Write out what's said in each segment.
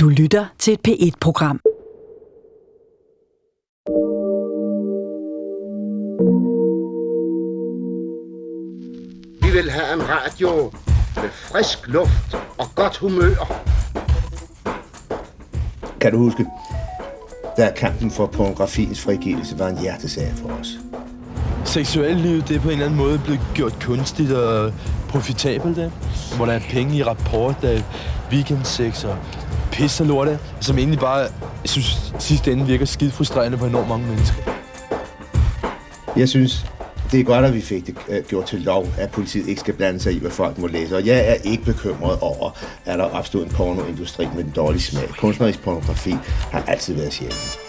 Du lytter til et P1-program. Vi vil have en radio med frisk luft og godt humør. Kan du huske, da kampen for pornografiens frigivelse var en hjertesag for os? Seksuallivet, det er på en eller anden måde blevet gjort kunstigt og profitabelt, det. Hvor der er penge i rapport, der er weekendsex og pis og lorte, som egentlig bare, jeg synes, sidste ende virker skide frustrerende på enormt mange mennesker. Jeg synes, det er godt, at vi fik det gjort til lov, at politiet ikke skal blande sig i, hvad folk må læse. Og jeg er ikke bekymret over, at der opstod en pornoindustri med en dårlig smag. Kunstnerisk pornografi har altid været sjældent.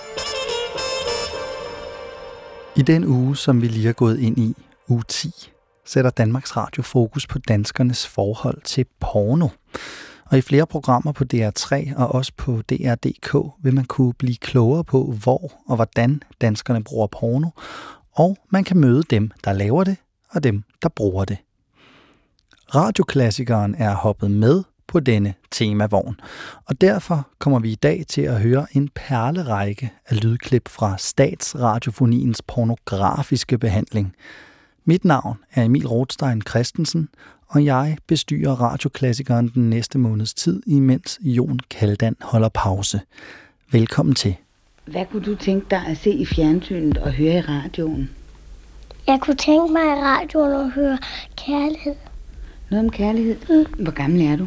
I den uge, som vi lige er gået ind i, uge 10, sætter Danmarks Radio fokus på danskernes forhold til porno. Og i flere programmer på DR3 og også på DR.dk vil man kunne blive klogere på, hvor og hvordan danskerne bruger porno, og man kan møde dem, der laver det, og dem, der bruger det. Radioklassikeren er hoppet med på denne temavogn, og derfor kommer vi i dag til at høre en perlerække af lydklip fra Statsradiofoniens pornografiske behandling. Mit navn er Emil Rothstein Christensen, og jeg bestyrer radioklassikeren den næste måneds tid, imens Jon Kaldan holder pause. Velkommen til. Hvad kunne du tænke dig at se i fjernsynet og høre i radioen? Jeg kunne tænke mig i radioen at høre kærlighed. Noget om kærlighed? Hvor gammel er du?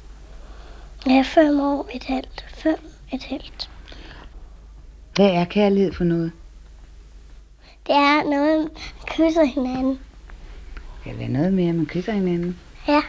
Jeg er 5 år, et halvt. 5 et halvt. Hvad er kærlighed for noget? Det er noget, man kysser hinanden. Kan det være noget mere, man kysser hinanden? Ja.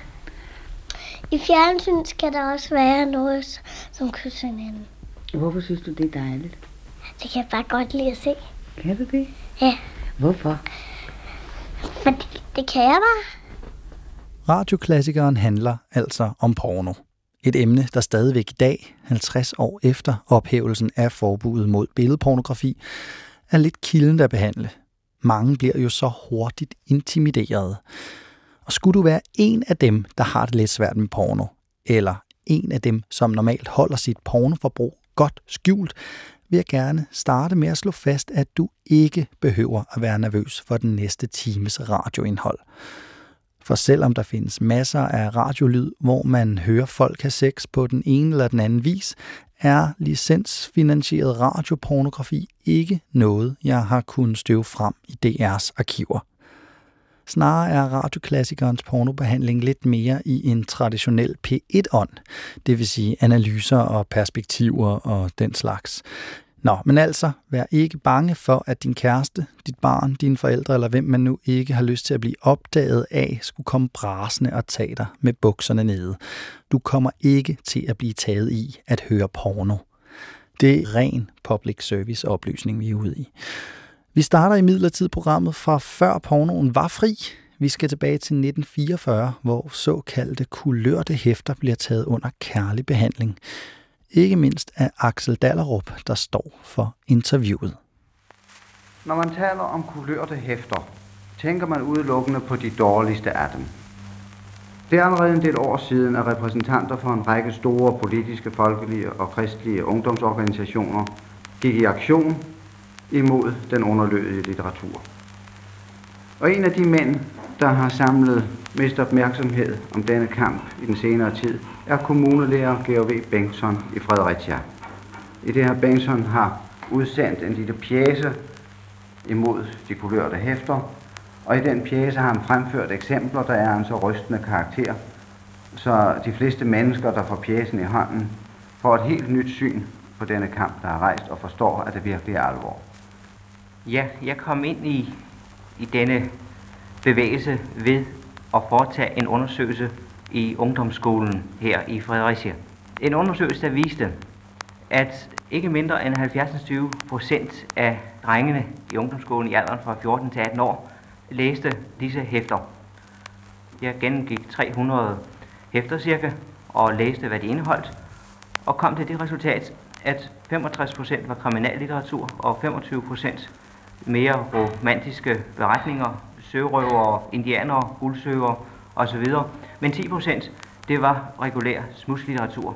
I fjernsyn skal der også være noget, som kysser hinanden. Hvorfor synes du, det er dejligt? Det kan jeg bare godt lide at se. Kan du det? Ja. Hvorfor? Fordi det kan jeg bare. Radioklassikeren handler altså om porno. Et emne, der stadigvæk i dag, 50 år efter ophævelsen af forbuddet mod billedpornografi, er lidt kildent at behandle. Mange bliver jo så hurtigt intimideret. Og skulle du være en af dem, der har det lidt svært med porno, eller en af dem, som normalt holder sit pornoforbrug godt skjult, vil jeg gerne starte med at slå fast, at du ikke behøver at være nervøs for den næste times radioindhold. For selvom der findes masser af radiolyd, hvor man hører folk have sex på den ene eller den anden vis, er licensfinansieret radiopornografi ikke noget, jeg har kunnet støve frem i DR's arkiver. Snarere er radioklassikernes pornobehandling lidt mere i en traditionel P1-ånd, det vil sige analyser og perspektiver og den slags. Nå, men altså, vær ikke bange for, at din kæreste, dit barn, dine forældre eller hvem man nu ikke har lyst til at blive opdaget af, skulle komme brasende og tage dig med bukserne nede. Du kommer ikke til at blive taget i at høre porno. Det er ren public service oplysning, vi er ude i. Vi starter imidlertid programmet fra før pornoen var fri. Vi skal tilbage til 1944, hvor såkaldte kulørte hæfter bliver taget under kærlig behandling. Ikke mindst af Axel Dallerup, der står for interviewet. Når man taler om kulørte hæfter, tænker man udelukkende på de dårligste af dem. Det er allerede en del år siden, at repræsentanter for en række store politiske, folkelige og kristelige ungdomsorganisationer gik i aktion imod den underlødige litteratur. Og en af de mænd, der har samlet mest opmærksomhed om denne kamp i den senere tid, er kommunelærer Georg V. Bengtsson i Fredericia. I det her Bengtsson har udsendt en lille pjece imod de kulørte hæfter, og i den pjece har han fremført eksempler, der er en så rystende karakter, så de fleste mennesker, der får pjecen i hånden, får et helt nyt syn på denne kamp, der er rejst, og forstår, at det virkelig er alvor. Ja, jeg kom ind i denne bevægelse ved at foretage en undersøgelse i ungdomsskolen her i Fredericia. En undersøgelse, der viste, at ikke mindre end 70-20% af drengene i ungdomsskolen i alderen fra 14 til 18 år læste disse hæfter. Jeg gennemgik 300 hæfter cirka og læste, hvad de indeholdt, og kom til det resultat, at 65% var kriminallitteratur og 25% mere romantiske beretninger, sørøvere, indianere, guldsøgere osv. Men 10% det var regulær smudslitteratur.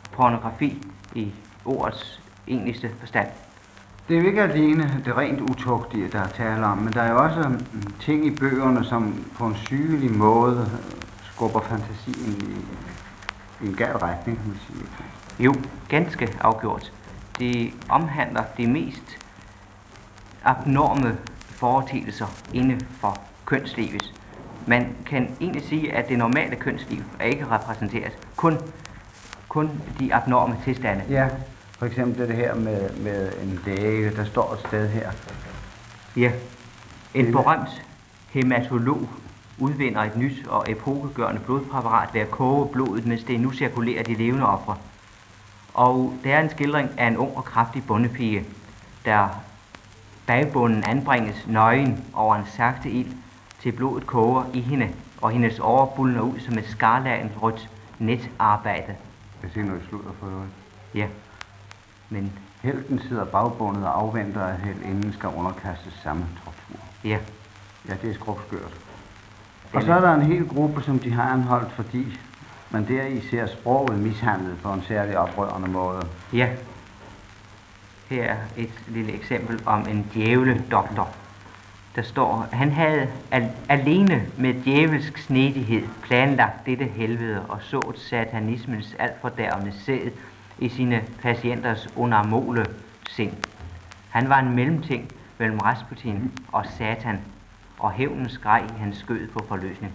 pornografi i ordets egentligste forstand. Det er jo ikke alene det rent utugtige, der er tale om, men der er jo også ting i bøgerne, som på en sygelig måde skubber fantasien i en gal retning, kan man sige. Jo, ganske afgjort. Det omhandler de mest abnorme foreteelser inden for kønslivet. Man kan egentlig sige, at det normale kønsliv er ikke repræsenteret. Kun de abnorme tilstande. Ja, for eksempel det her med en læge, der står et sted her. Ja, en berømt hematolog udvinder et nyt og epokegørende blodpræparat ved at koge blodet, mens det nu cirkulerer de levende ofre. Og det er en skildring af en ung og kraftig bondepige, der bagbunden anbringes nøgen over en sagte ild, til blodet koger i hende, og hendes årer bulner ud som et skarlagenrødt netarbejde. Jeg ser noget sludder for øvrigt. Ja, men... Helten sidder bagbundet og afventer, at heltinden skal underkastes samme tortur. Ja. Ja, det er skrubskørt. Og så er der en hel gruppe, som de har anholdt, fordi man deri ser sproget mishandlet på en særlig oprørende måde. Ja. Her er et lille eksempel om en djævledoktor. Der står, han havde alene med djævelsk snedighed planlagt dette helvede og sået satanismens altfordærvende sæd i sine patienters unarmole sind. Han var en mellemting mellem Rasputin og Satan, og hævnen skreg i hans skød på forløsning.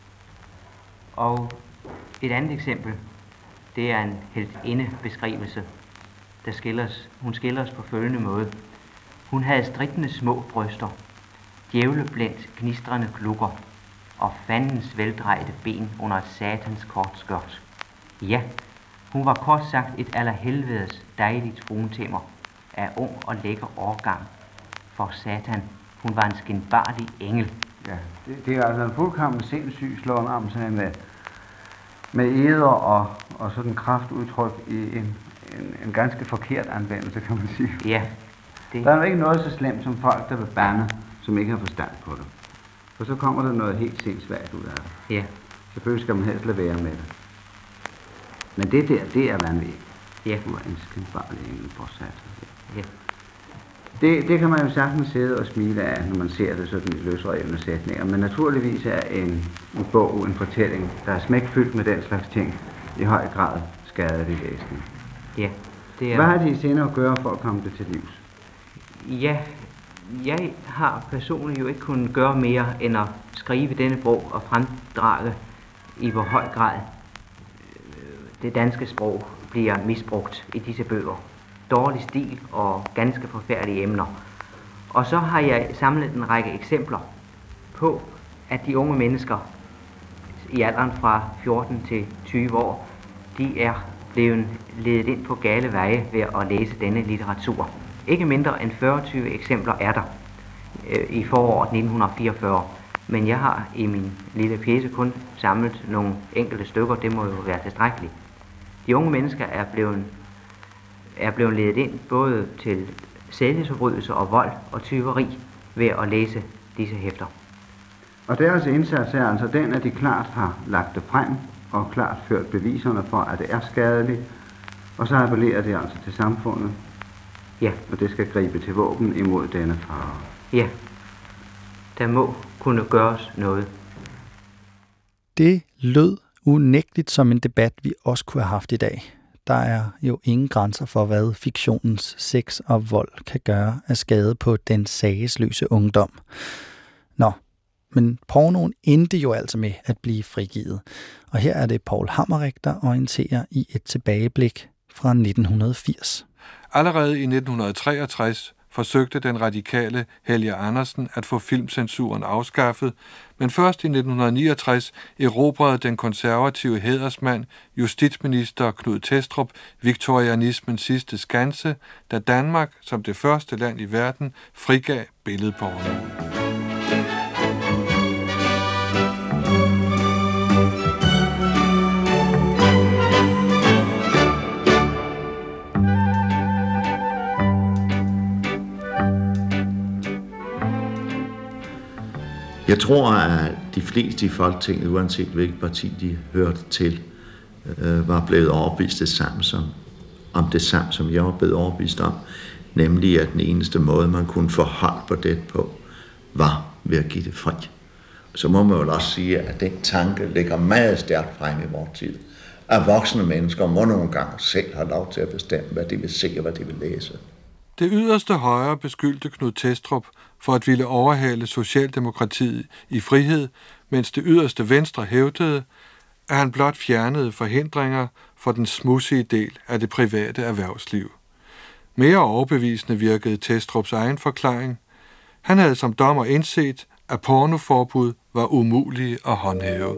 Og et andet eksempel, det er en heltinde-beskrivelse. Hun skildres på følgende måde. Hun havde strikkende små bryster, djævleblændt gnistrende klukker og fandens veldrejte ben under et satans kort skørt. Ja, hun var kort sagt et allerhelvedes dejligt fruentemmer af ung og lækker årgang. For Satan, hun var en skinbarlig engel. Ja, det er altså en fuldkommen sindssyg slående om sådan med eder og sådan kraftudtryk i en ganske forkert anvendelse, kan man sige. Ja. Der er jo ikke noget så slemt som folk, der vil bande, som ikke har forstand på det. For så kommer der noget helt sindssygt ud af det. Ja. Selvfølgelig skal man helst lade være med det. Men det der, det er vanvittigt. Ja. Du er en skinbarlig engel for Satan. Ja. Det kan man jo sagtens sidde og smile af, når man ser det sådan i løsrevne sætninger. Men naturligvis er en bog, en fortælling, der er smækfyldt med den slags ting, i høj grad skadelig læsning. Ja, det er... Hvad har de i sinde at gøre for at komme det til livs? Ja, jeg har personligt jo ikke kunnet gøre mere end at skrive denne bog og fremdrage i hvor høj grad det danske sprog bliver misbrugt i disse bøger. Dårlig stil og ganske forfærdelige emner. Og så har jeg samlet en række eksempler på, at de unge mennesker i alderen fra 14 til 20 år, de er blevet ledet ind på gale veje ved at læse denne litteratur. Ikke mindre end 40 eksempler er der i foråret 1944. Men jeg har i min lille pjece kun samlet nogle enkelte stykker. Det må jo være tilstrækkeligt. De unge mennesker er blevet ledet ind både til sædelighedsforbrydelser og vold og tyveri ved at læse disse hæfter. Og deres indsats er altså den, at de klart har lagt det frem og klart ført beviserne for, at det er skadeligt. Og så appellerer det altså til samfundet. Ja. Og det skal gribe til våben imod denne fare. Ja. Der må kunne gøres noget. Det lød unægteligt som en debat, vi også kunne have haft i dag. Der er jo ingen grænser for, hvad fiktionens sex og vold kan gøre af skade på den sagesløse ungdom. Nå, men pornoen endte jo altså med at blive frigivet. Og her er det Paul Hammerich, der orienterer i et tilbageblik fra 1980. Allerede i 1963 forsøgte den radikale Helge Andersen at få filmcensuren afskaffet, men først i 1969 erobrede den konservative hædersmand, justitsminister Knud Thestrup, viktorianismens sidste skanse, da Danmark som det første land i verden frigav billedporno. Jeg tror, at de fleste i Folketinget, uanset hvilket parti de hørte til, var blevet overbevist om det samme, som jeg var blevet overbevist om, nemlig at den eneste måde, man kunne få hold på det på, var ved at give det fri. Så må man jo også sige, at den tanke ligger meget stærkt frem i vores tid. At voksne mennesker må nogle gange selv have lov til at bestemme, hvad de vil se og hvad de vil læse. Det yderste højre beskyldte Knud Thestrup for at ville overhale Socialdemokratiet i frihed, mens det yderste venstre hævdede, at han blot fjernede forhindringer for den smudsige del af det private erhvervsliv. Mere overbevisende virkede Thestrups egen forklaring. Han havde som dommer indset, at pornoforbud var umulige at håndhæve.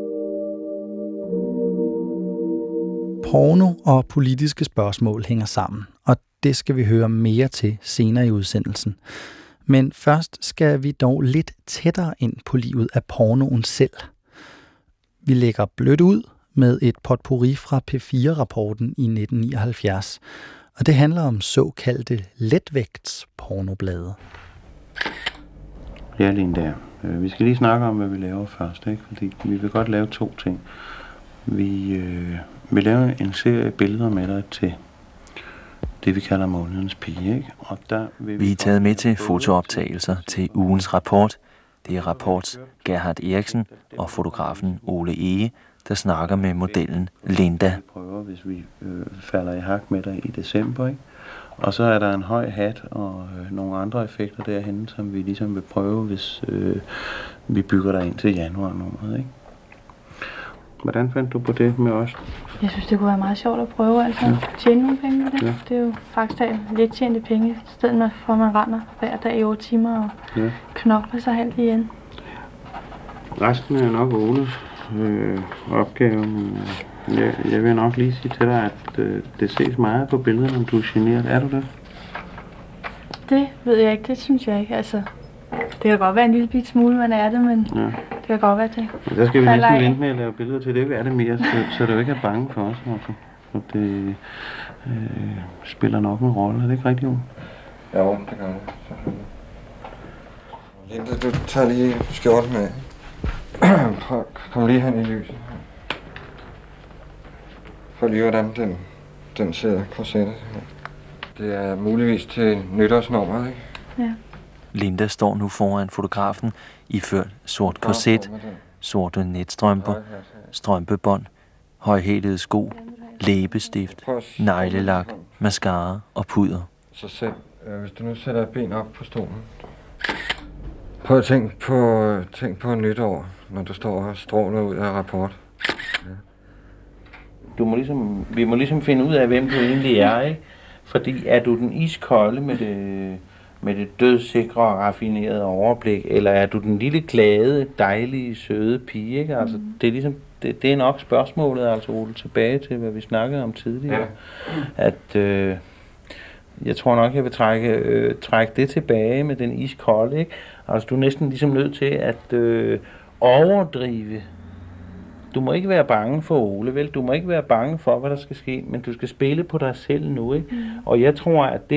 Porno og politiske spørgsmål hænger sammen, og det skal vi høre mere til senere i udsendelsen. Men først skal vi dog lidt tættere ind på livet af pornoen selv. Vi lægger blødt ud med et potpourri fra P4-rapporten i 1979, og det handler om såkaldte letvægtspornoblade. Ja, Linda. Vi skal lige snakke om, hvad vi laver først, ikke? Fordi vi vil godt lave 2 ting. Vi laver en serie billeder med dig til det, vi kalder månedens pige, ikke? Og der vil vi er taget med til fotooptagelser til ugens rapport. Det er Rapports Gerhard Eriksen og fotografen Ole Ege, der snakker med modellen Linda. Vi prøver, hvis vi falder i hak med dig i december, ikke? Og så er der en høj hat og nogle andre effekter derhen, som vi ligesom vil prøve, hvis vi bygger dig ind til januar nummeret, ikke? Hvordan fandt du på det med os? Jeg synes, det kunne være meget sjovt at prøve, altså tjene nogle penge med det. Ja. Det er jo faktisk lidt tjente penge, i stedet for at man render hver dag i 8 timer og knokler sig halvt igen. Resten er nok Oles opgave, men jeg vil nok lige sige til dig, at det ses meget på billederne, om du er generet. Er du det? Det ved jeg ikke, det synes jeg ikke. Altså, det kan godt være en lille bit smule, man er det, men det kan godt være det. Der skal vi næsten vente med at lave billeder til det, er det mere, så du ikke er bange for os. Altså. Så det spiller nok en rolle, er det ikke rigtigt, Ole? Jo, det gør det. Linda, du tager lige skjorten med. Kom lige hen i lyset. For lige hvordan den sidder korsettet. Det er muligvis til nytårsnummeret, ikke? Ja. Linda står nu foran fotografen iført sort korset, sorte netstrømper, strømpebånd, højhælede sko, læbestift, neglelak, mascara og puder. Så selv, hvis du nu sætter et ben op på stolen. Prøv at tænk på nytår, når du står og stråler ud af rapport. Ja. Vi må ligesom finde ud af, hvem du egentlig er, ikke? Fordi er du den iskolde med det dødssikre og raffinerede overblik, eller er du den lille glade, dejlige, søde pige, ikke? Altså, det er ligesom, det er nok spørgsmålet, altså Ole, tilbage til, hvad vi snakkede om tidligere. Ja. At jeg tror nok, jeg vil trække det tilbage med den iskolde, ikke? Altså, du er næsten ligesom nødt til at overdrive. Du må ikke være bange for Ole, vel? Du må ikke være bange for, hvad der skal ske, men du skal spille på dig selv nu, ikke? Og jeg tror, at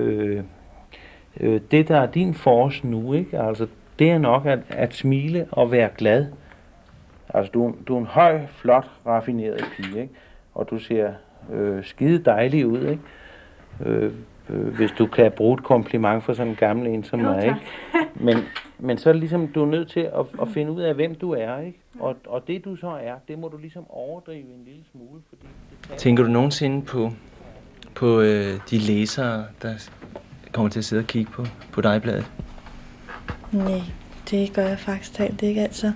det der er din force nu, ikke? Altså, det er nok at smile og være glad. Altså, du er en høj, flot, raffineret pige, ikke? Og du ser skide dejlig ud, ikke? Hvis du kan bruge et kompliment for sådan en gammel en som mig, ikke? Men så er det ligesom, du er nødt til at finde ud af, hvem du er, ikke? Og det du så er, det må du ligesom overdrive en lille smule, fordi... Tænker du nogensinde på de læsere, der kommer til at sidde og kigge på dig i bladet? Nej, det gør jeg faktisk talt ikke, altså.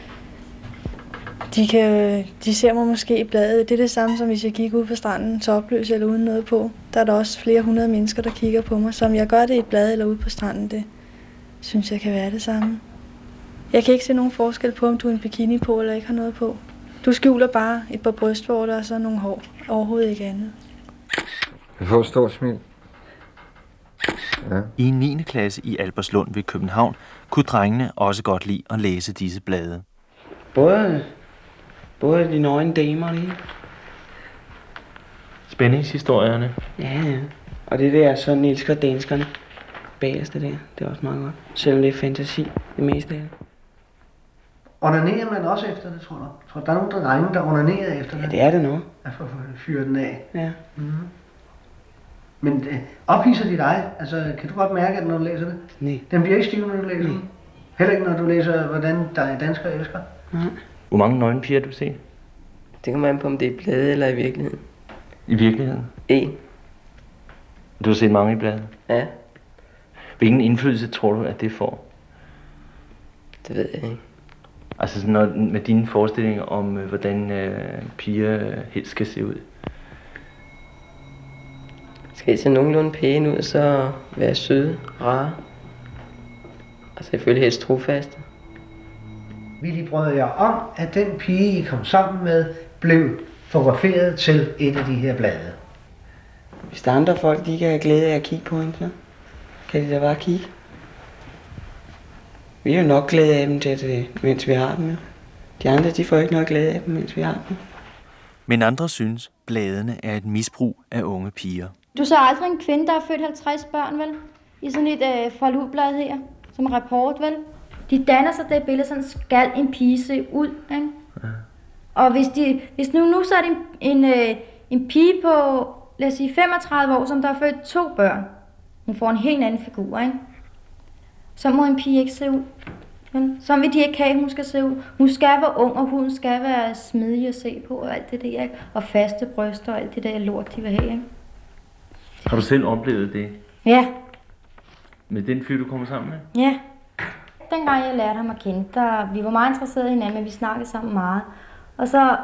De ser mig måske i bladet. Det er det samme, som hvis jeg gik ud på stranden, så opløs eller uden noget på. Der er der også flere 100 mennesker, der kigger på mig. Så om jeg gør det i et blad eller ude på stranden, det synes jeg kan være det samme. Jeg kan ikke se nogen forskel på, om du er en bikini på eller ikke har noget på. Du skjuler bare et par brystvorter og så nogle hår. Overhovedet ikke andet. Jeg får et stort smil. Ja. I 9. klasse i Albertslund ved København kunne drengene også godt lide at læse disse blade. Både de nøgne damer lige. Spændingshistorierne. Ja. Og det der, sådan elsker danskerne. Bagerste der, det er også meget godt. Selvom det er fantasi, det meste af det. Onanerer man også efter det, tror du? Tror der er nogle drenge, der onanerer efter det? Ja, det er det nu. At få fyret den af. Ja. Mm-hmm. Men ophidser de dig? Altså, kan du godt mærke, at når du læser det? Nej. Den bliver ikke stiv, når du læser den? Heller ikke, når du læser, hvordan danskere elsker? Nej. Hvor mange nøgenpiger har du set? Det kommer an på, om det er blade eller i virkeligheden. I virkeligheden? 1. Du har set mange i bladet? Ja. Hvilken indflydelse tror du, at det får? Det ved jeg ikke. Altså med dine forestillinger om, hvordan piger helst skal se ud? Skal I se nogenlunde pæne ud, så være søde, rare. Og selvfølgelig helst trofaste. Willy, brød jeg om, at den pige, I kom sammen med, blev fotograferet til et af de her blade. Hvis der er andre folk, de kan have glæde af at kigge på hende, så kan de da bare kigge. Vi er jo nok glade af dem, mens vi har dem. Jo. De andre, de får ikke noget glæde af dem, mens vi har dem. Men andre synes, bladene er et misbrug af unge piger. Du ser aldrig en kvinde, der har født 50 børn, vel? I sådan et forludblad her, som rapport, vel? De danner sig det billede, sådan skal en pige se ud, ikke? Ja. Og hvis nu så er det en pige på, lad os sige 35 år, som der har født 2 børn. Hun får en helt anden figur, ikke? Så må en pige ikke se ud. Så vil de ikke have, hun skal se ud. Hun skal være ung, og hun skal være smidig at se på, og alt det der, ikke? Og faste bryster, og alt det der lort, de vil have, ikke? Har du selv oplevet det? Ja. Med den fyr, du kommer sammen med? Ja. Dengang jeg lærte ham at kende, vi var meget interesserede i hinanden, men vi snakkede sammen meget. Og så,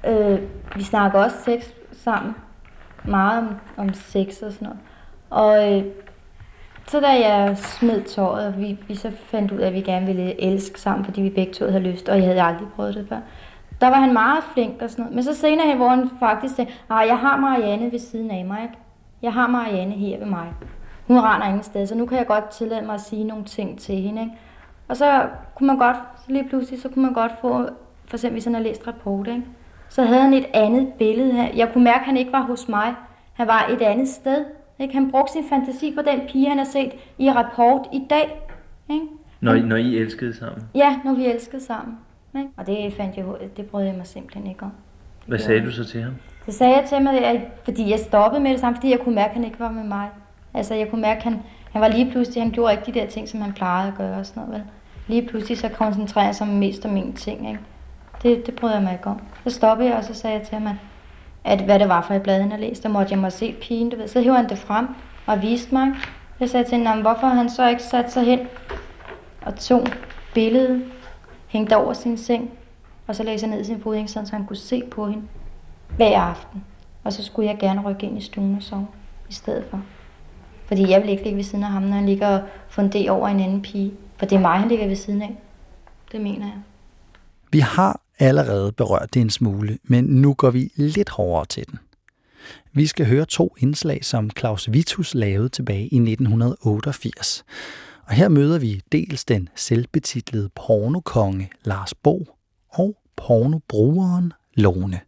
vi snakkede også sex sammen. Meget om sex og sådan noget. Og så da jeg smed tøjet, og vi så fandt ud af, at vi gerne ville elske sammen, fordi vi begge to havde lyst, og jeg havde aldrig prøvet det før. Der var han meget flink og sådan noget. Men så senere hen, hvor han faktisk sagde, jeg har Marianne ved siden af mig, ikke? Jeg har Marianne her ved mig. Hun render ingen sted, så nu kan jeg godt tillade mig at sige nogle ting til hende, ikke? Og så kunne man godt, så lige pludselig, så kunne man godt få, for eksempel hvis han har læst rapport, ikke? Så havde han et andet billede her. Jeg kunne mærke, at han ikke var hos mig. Han var et andet sted. Ikke? Han brugte sin fantasi på den pige, han har set i rapport i dag. Ikke? Når I elskede sammen? Ja, når vi elskede sammen. Ikke? Og det brød jeg mig simpelthen ikke om. Hvad sagde du så til ham? Så sagde jeg til ham, fordi jeg stoppede med det samme, fordi jeg kunne mærke, at han ikke var med mig. Altså jeg kunne mærke, at han var lige pludselig, han gjorde ikke de der ting, som han plejede at gøre og sådan noget, vel? Lige pludselig så koncentrerer jeg sig mest om en ting, ikke? Det brød jeg mig ikke om. Så stoppede jeg, og så sagde jeg til ham, at hvad det var for et blad, han havde læst. Der måtte jeg må se pigen, du ved. Så hævde han det frem og viste mig. Jeg sagde til hende, hvorfor han så ikke sat sig hen og tog billedet, hængte over sin seng, og så lagde sig ned i sin fodhæng, så han kunne se på hende hver aften. Og så skulle jeg gerne rykke ind i stuen og sove i stedet for. Fordi jeg vil ikke ligge ved siden af ham, når han ligger og funderer over en anden pige. For det er mig, han ligger ved siden af. Det mener jeg. Vi har allerede berørt det en smule, men nu går vi lidt hårdere til den. Vi skal høre 2 indslag, som Claus Vittus lavede tilbage i 1988. Og her møder vi dels den selvbetitlede pornokonge Lars Bo og pornobrugeren Lone.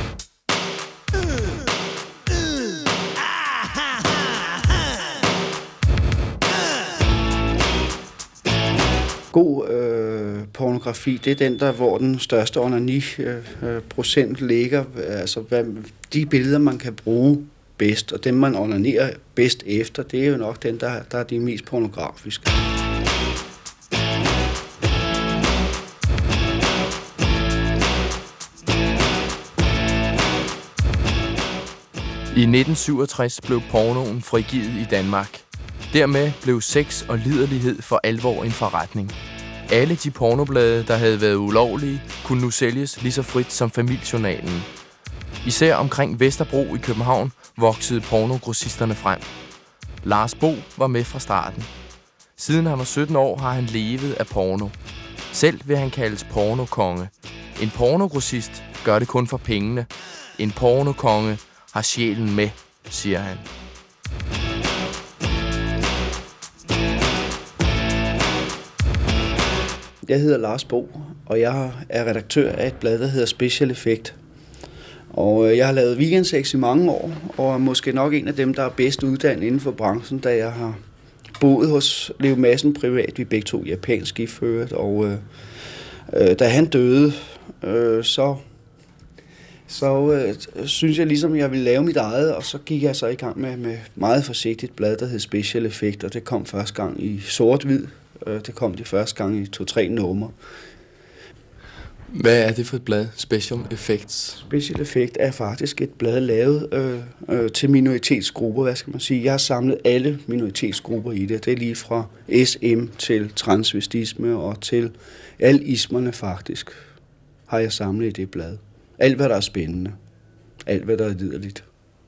God pornografi, det er den der, hvor den største onani-procent ligger. Altså de billeder, man kan bruge bedst, og dem man onanerer bedst efter, det er jo nok den, der er de mest pornografiske. I 1967 blev pornoen frigivet i Danmark. Dermed blev sex og liderlighed for alvor en forretning. Alle de pornoblade, der havde været ulovlige, kunne nu sælges lige så frit som Familiejournalen. Især omkring Vesterbro i København voksede pornogrossisterne frem. Lars Bo var med fra starten. Siden han var 17 år, har han levet af porno. Selv vil han kaldes pornokonge. En pornogrossist gør det kun for pengene. En pornokonge har sjælen med, siger han. Jeg hedder Lars Bo, og jeg er redaktør af et blad, der hedder Special Effect. Og jeg har lavet weekendsex i mange år, og er måske nok en af dem, der er bedst uddannet inden for branchen, da jeg har boet hos Leo Madsen privat. Vi er begge to japansk giftført, og Da han døde, så synes jeg ligesom, jeg ville lave mit eget, og så gik jeg så i gang med meget forsigtigt blad, der hed Special Effect, og det kom første gang i sort-hvid. Det kom det første gang i 2-3 numre. Hvad er det for et blad? Special Effects? Special Effect er faktisk et blad lavet til minoritetsgrupper, hvad skal man sige. Jeg har samlet alle minoritetsgrupper i det. Det er lige fra SM til transvestisme og til alle ismerne faktisk, har jeg samlet i det blad. Alt, hvad der er spændende. Alt, hvad der er liderligt.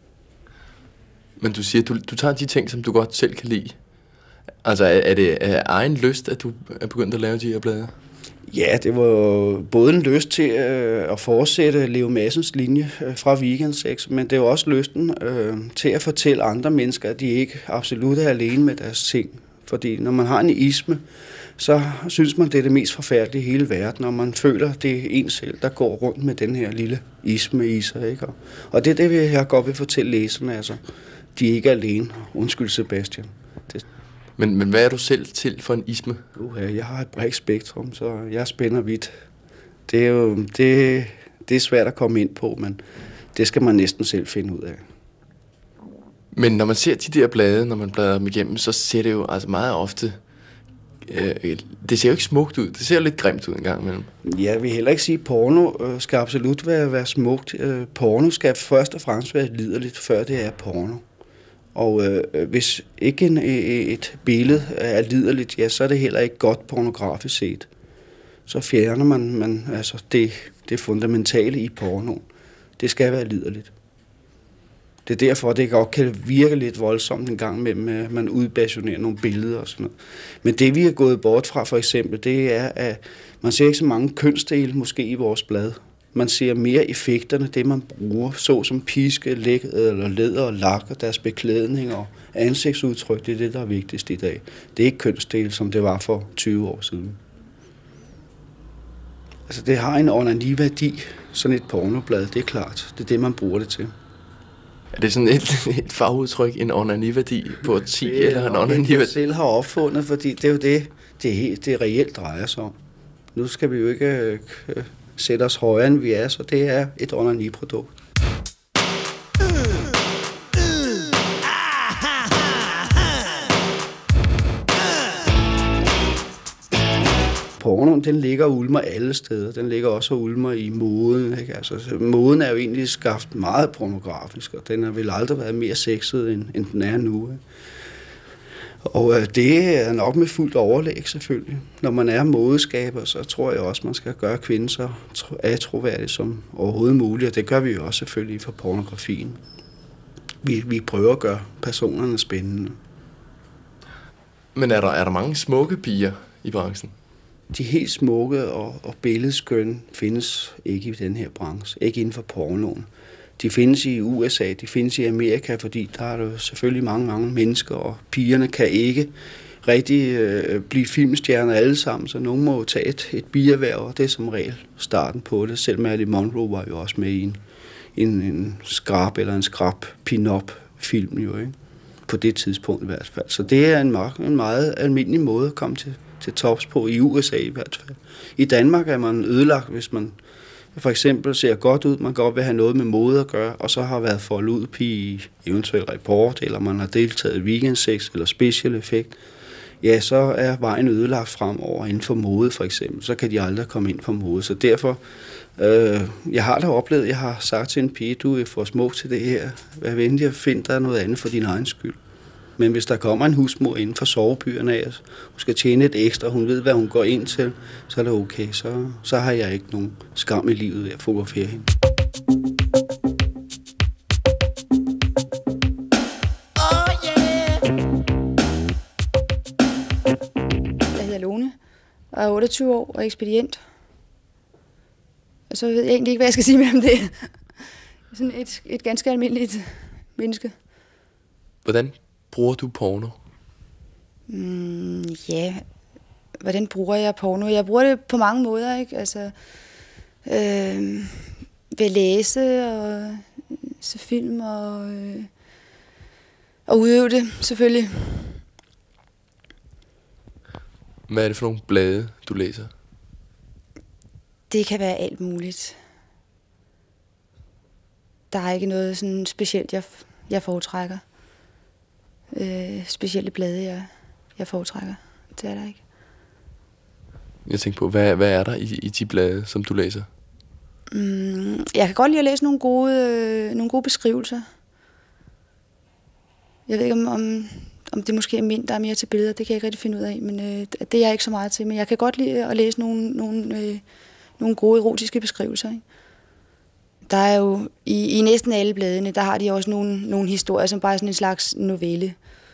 Men du siger, du tager de ting, som du godt selv kan lide. Altså, er det af egen lyst, at du er begyndt at lave de her blade? Ja, det var både en lyst til at fortsætte Leo Madsens linje fra Weekendsex, men det var også lysten til at fortælle andre mennesker, at de ikke absolut er alene med deres ting. Fordi når man har en isme, så synes man, det er det mest forfærdelige i hele verden, og man føler, det er en selv, der går rundt med den her lille isme i sig. Ikke? Og det er det, jeg godt vil fortælle læserne. Altså, de er ikke alene. Undskyld, Sebastian. Men hvad er du selv til for en isme? Jeg har et bredt spektrum, så jeg spænder vidt. Det er jo det er svært at komme ind på, men det skal man næsten selv finde ud af. Men når man ser de der blade, når man bladrer dem igennem, så ser det jo altså meget ofte... det ser jo ikke smukt ud. Det ser jo lidt grimt ud en gang imellem. Jeg vil heller ikke sige, at porno skal absolut være smukt. Porno skal først og fremmest være liderligt, før det er porno. Og hvis ikke et billede er liderligt, ja, så er det heller ikke godt pornografisk set. Så fjerner man altså det fundamentale i porno. Det skal være liderligt. Det er derfor, det godt kan virke lidt voldsomt en gang med, at man udpassionerer nogle billeder og sådan noget. Men det, vi er gået bort fra, for eksempel, det er, at man ser ikke så mange kønsdele måske i vores blad. Man ser mere effekterne, det man bruger, såsom piske, eller læder og lak og deres beklædning og ansigtsudtryk. Det er det, der er vigtigst i dag. Det er ikke kønsdele, som det var for 20 år siden. Altså, det har en onani-værdi, sådan et pornoblad, det er klart. Det er det, man bruger det til. Er det sådan et fagudtryk, en onani-værdi på 10 eller en onani-værdi? Det jeg selv har opfundet, fordi det er jo det reelt drejer sig om. Nu skal vi jo ikke sætte os højere, end vi er, så det er et onani-produkt. Pornoen, den ligger og ulmer alle steder. Den ligger også og ulmer i moden. Ikke? Altså, moden er jo egentlig skabt meget pornografisk, og den har vel aldrig været mere sexet, end den er nu. Ikke? Og det er nok med fuldt overlæg selvfølgelig. Når man er modeskaber, så tror jeg også, man skal gøre kvinden så attråværdig som overhovedet muligt, og det gør vi jo også selvfølgelig for pornografien. Vi prøver at gøre personerne spændende. Men er der mange smukke piger i branchen? De helt smukke og billedskønne findes ikke i den her branche. Ikke inden for pornoen. De findes i USA, de findes i Amerika, fordi der er jo selvfølgelig mange mennesker, og pigerne kan ikke rigtig blive filmstjerner alle sammen, så nogen må jo tage et bierhverv, og det er som regel starten på det. Selv Marilyn Monroe var jo også med i en skrab eller en skrab pin-up film jo, ikke? På det tidspunkt i hvert fald. Så det er en meget almindelig måde at komme til tops på, i USA i hvert fald. I Danmark er man ødelagt, hvis man for eksempel ser godt ud, man godt vil have noget med mode at gøre, og så har været foldet ud i eventuel report, eller man har deltaget i Weekendsex eller Special Effect, ja, så er vejen ødelagt fremover inden for mode for eksempel. Så kan de aldrig komme ind på mode. Så derfor, jeg har da oplevet, jeg har sagt til en pige, du er for smuk til det her. Vær venlig at finde dig noget andet for din egen skyld. Men hvis der kommer en husmor inden for sovebyerne af, hun skal tjene et ekstra, hun ved, hvad hun går ind til, så er det okay. Så har jeg ikke nogen skam i livet ved at fotografere hende. Jeg hedder Lone, og er 28 år og ekspedient. Og så ved jeg egentlig ikke, hvad jeg skal sige mere om det. Sådan et ganske almindeligt menneske. Hvordan bruger du porno? Ja, hvordan bruger jeg porno? Jeg bruger det på mange måder, ikke? Altså, ved at læse og se film og udøve det, selvfølgelig. Hvad er det for nogle blade, du læser? Det kan være alt muligt. Der er ikke noget sådan specielt, jeg foretrækker. Specielle blade, jeg foretrækker. Det er der ikke. Jeg tænker på, hvad er der i de blade, som du læser? Jeg kan godt lide at læse nogle gode beskrivelser. Jeg ved ikke, om det måske er der er mere til billeder. Det kan jeg ikke rigtig finde ud af, men det er jeg ikke så meget til. Men jeg kan godt lide at læse nogle gode erotiske beskrivelser. Ikke? Der er jo i næsten alle bladene, der har de også nogle historier, som bare er sådan en slags novelle,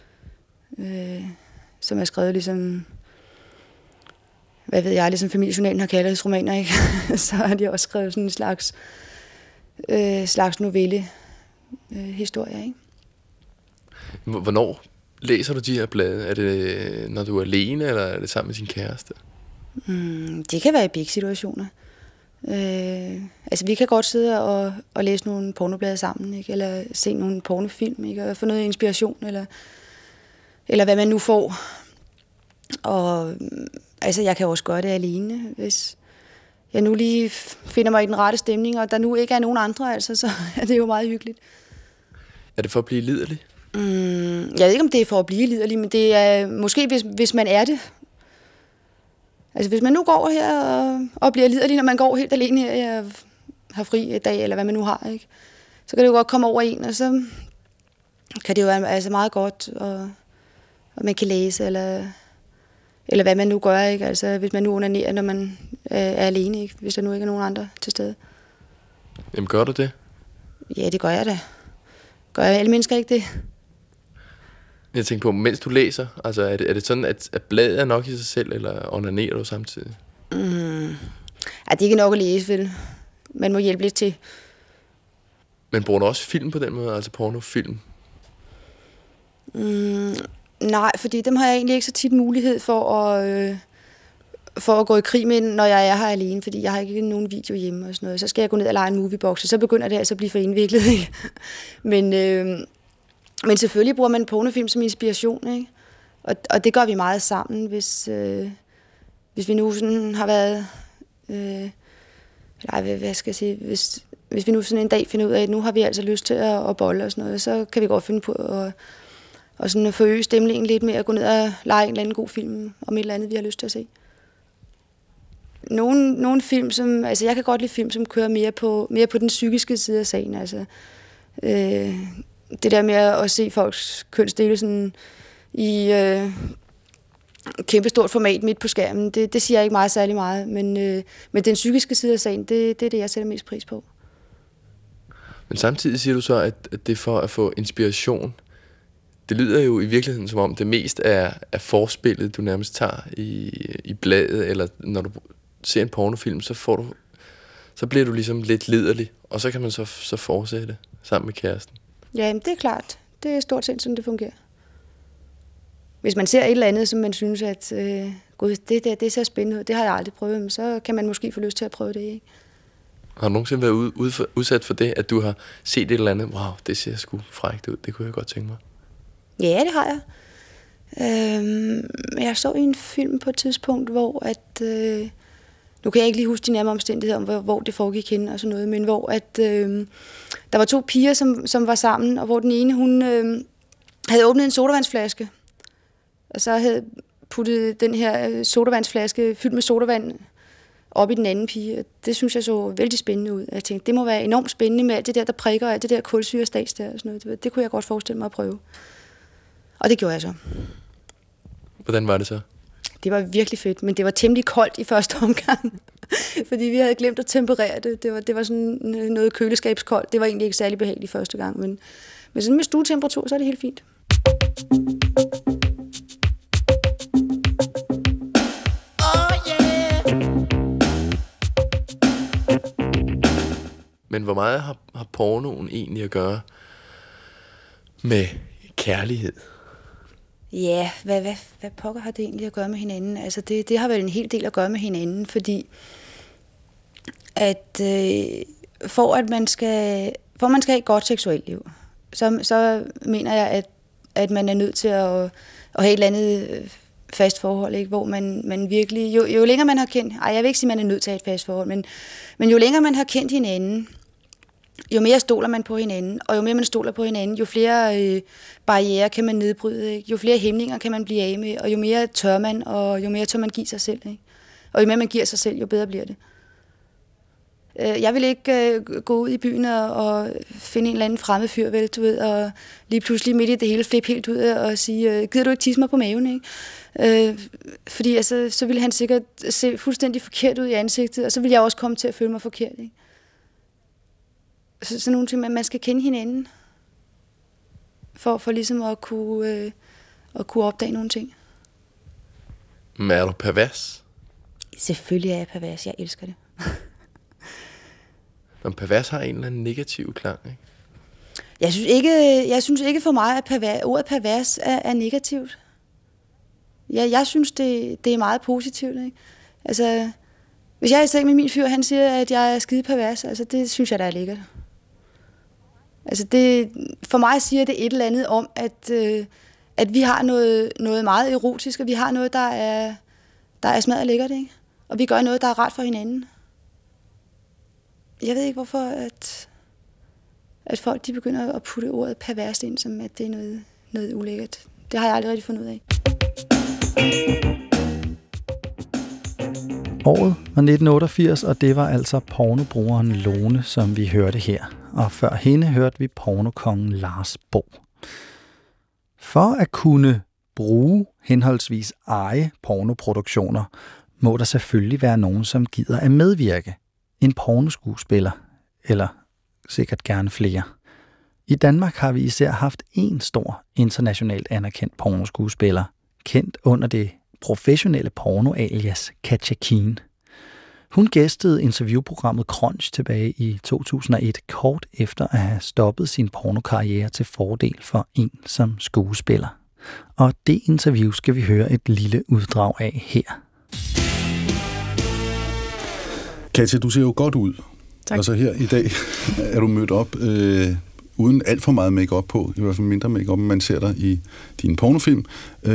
som er skrevet ligesom, hvad ved jeg, ligesom Familiejournalen har kaldt romaner, ikke? Så har de også skrevet sådan en slags novelle historie, ikke? Hvornår læser du de her blade? Er det, når du er alene, eller er det sammen med din kæreste? Det kan være i begge situationer. Altså, vi kan godt sidde og læse nogle pornoblade sammen, ikke? Eller se nogle pornofilm, ikke? Og få noget inspiration, eller hvad man nu får. Og altså, jeg kan også gøre det alene, hvis jeg nu lige finder mig i den rette stemning, og der nu ikke er nogen andre, altså, så er det jo meget hyggeligt. Er det for at blive liderlig? Jeg ved ikke, om det er for at blive liderlig, men det er måske, hvis man er det. Altså, hvis man nu går her og bliver liderlig, når man går helt alene her, og har fri et dag, eller hvad man nu har, ikke? Så kan det jo godt komme over en, og så kan det jo være altså meget godt, og man kan læse, eller hvad man nu gør, ikke? Altså, hvis man nu onanerer, når man er alene, ikke? Hvis der nu ikke er nogen andre til stede. Jamen, gør du det? Ja, det gør jeg da. Gør alle mennesker ikke det? Jeg tænker på, mens du læser, altså er det sådan, at bladet er nok i sig selv, eller onanerer du samtidig? Ja, det er ikke nok at læse, vel? Man må hjælpe lidt til. Men bruger du også film på den måde, altså pornofilm? Nej, fordi dem har jeg egentlig ikke så tit mulighed for at gå i krig med, når jeg er her alene, fordi jeg har ikke nogen video hjemme og sådan noget. Så skal jeg gå ned og lege en moviebox, og så begynder det altså at blive for indviklet, ikke? Men selvfølgelig bruger man pornofilm som inspiration, ikke? Og det gør vi meget sammen, hvis vi nu sådan har været... hvad skal jeg sige? Hvis vi nu sådan en dag finder ud af, at nu har vi altså lyst til at bolle og sådan noget, så kan vi godt finde på at sådan forøge stemningen lidt med at gå ned og lege en eller anden god film om et eller andet, vi har lyst til at se. Nogle film, som... Altså, jeg kan godt lide film, som kører mere på den psykiske side af sagen, altså... Det der med at se folks kønsdele sådan i kæmpestort format midt på skærmen, det siger jeg ikke meget særlig meget, men den psykiske side af sagen, det er det, jeg sætter mest pris på. Men samtidig siger du så, at det er for at få inspiration. Det lyder jo i virkeligheden som om det mest er forspillet, du nærmest tager i bladet, eller når du ser en pornofilm, så bliver du ligesom lidt liderlig, og så kan man så fortsætte sammen med kæresten. Ja, det er klart. Det er stort set sådan, det fungerer. Hvis man ser et eller andet, som man synes, at gud, det ser spændende ud, det har jeg aldrig prøvet, så kan man måske få lyst til at prøve det, ikke? Har du nogensinde været udsat for det, at du har set et eller andet, wow, det ser sgu frækt ud, det kunne jeg godt tænke mig? Ja, det har jeg. Jeg så i en film på et tidspunkt, hvor at... Nu kan jeg ikke lige huske de nærmere omstændigheder om, hvor det foregik henne og sådan noget, men hvor at, der var 2 piger, som var sammen, og hvor den ene, hun havde åbnet en sodavandsflaske, og så havde puttet den her sodavandsflaske fyldt med sodavand op i den anden pige. Det synes jeg så vældig spændende ud. Jeg tænkte, det må være enormt spændende med alt det der prikker, og alt det der kulsyrestats der og sådan noget. Det kunne jeg godt forestille mig at prøve. Og det gjorde jeg så. Hvordan var det så? Det var virkelig fedt, men det var temmelig koldt i første omgang, fordi vi havde glemt at temperere det. Det var sådan noget køleskabskoldt. Det var egentlig ikke særlig behageligt første gang, men sådan med stuetemperatur, så er det helt fint. Men hvor meget har pornoen egentlig at gøre med kærlighed? Ja, hvad pokker har det egentlig at gøre med hinanden? Altså, det har vel en hel del at gøre med hinanden, fordi at for man skal have et godt seksuelt liv, så mener jeg, at man er nødt til at have et eller andet fast forhold, ikke? Hvor man virkelig, jo længere man har kendt, jeg vil ikke sige, at man er nødt til at have et fast forhold, men jo længere man har kendt hinanden, jo mere stoler man på hinanden, og jo mere man stoler på hinanden, jo flere barrierer kan man nedbryde, ikke? Jo flere hæmninger kan man blive af med, og jo mere tør man, og jo mere tør man give sig selv, ikke? Og jo mere man giver sig selv, jo bedre bliver det. Jeg vil ikke gå ud i byen og finde en eller anden fremmed fyr, vel, du ved, og lige pludselig midt i det hele flippe helt ud og sige, gider du ikke tisse mig på maven, ikke? Fordi altså, så ville han sikkert se fuldstændig forkert ud i ansigtet, og så ville jeg også komme til at føle mig forkert, ikke? Så nogle ting, man skal kende hinanden, for ligesom at kunne opdage nogle ting. Men er du pervers? Selvfølgelig er jeg pervers, jeg elsker det. Men pervers har en eller anden negativ klang, ikke? Jeg synes ikke for mig, at ordet pervers er negativt. Jeg synes, det er meget positivt, ikke? Altså, hvis jeg er i seng med min fyr, han siger, at jeg er skide pervers, altså det synes jeg, der er lækkert. Altså for mig siger det et eller andet om, at vi har noget meget erotisk, og vi har noget, der er smadret lækkert, ikke? Og vi gør noget, der er rart for hinanden. Jeg ved ikke, hvorfor at folk de begynder at putte ordet perverst ind, som at det er noget ulækkert. Det har jeg aldrig rigtig fundet ud af. Året var 1988, og det var altså pornobrugeren Lone, som vi hørte her. Og før hende hørte vi pornokongen Lars Bo. For at kunne bruge henholdsvis eje pornoproduktioner, må der selvfølgelig være nogen, som gider at medvirke. En pornoskuespiller, eller sikkert gerne flere. I Danmark har vi især haft en stor internationalt anerkendt pornoskuespiller, kendt under det professionelle porno-alias Katja Keen. Hun gæstede interviewprogrammet Crunch tilbage i 2001, kort efter at have stoppet sin pornokarriere til fordel for en som skuespiller. Og det interview skal vi høre et lille uddrag af her. Katja, du ser jo godt ud. Tak. Altså her i dag er du mødt op uden alt for meget make-up på, i hvert fald mindre make-up, man ser dig i din pornofilm.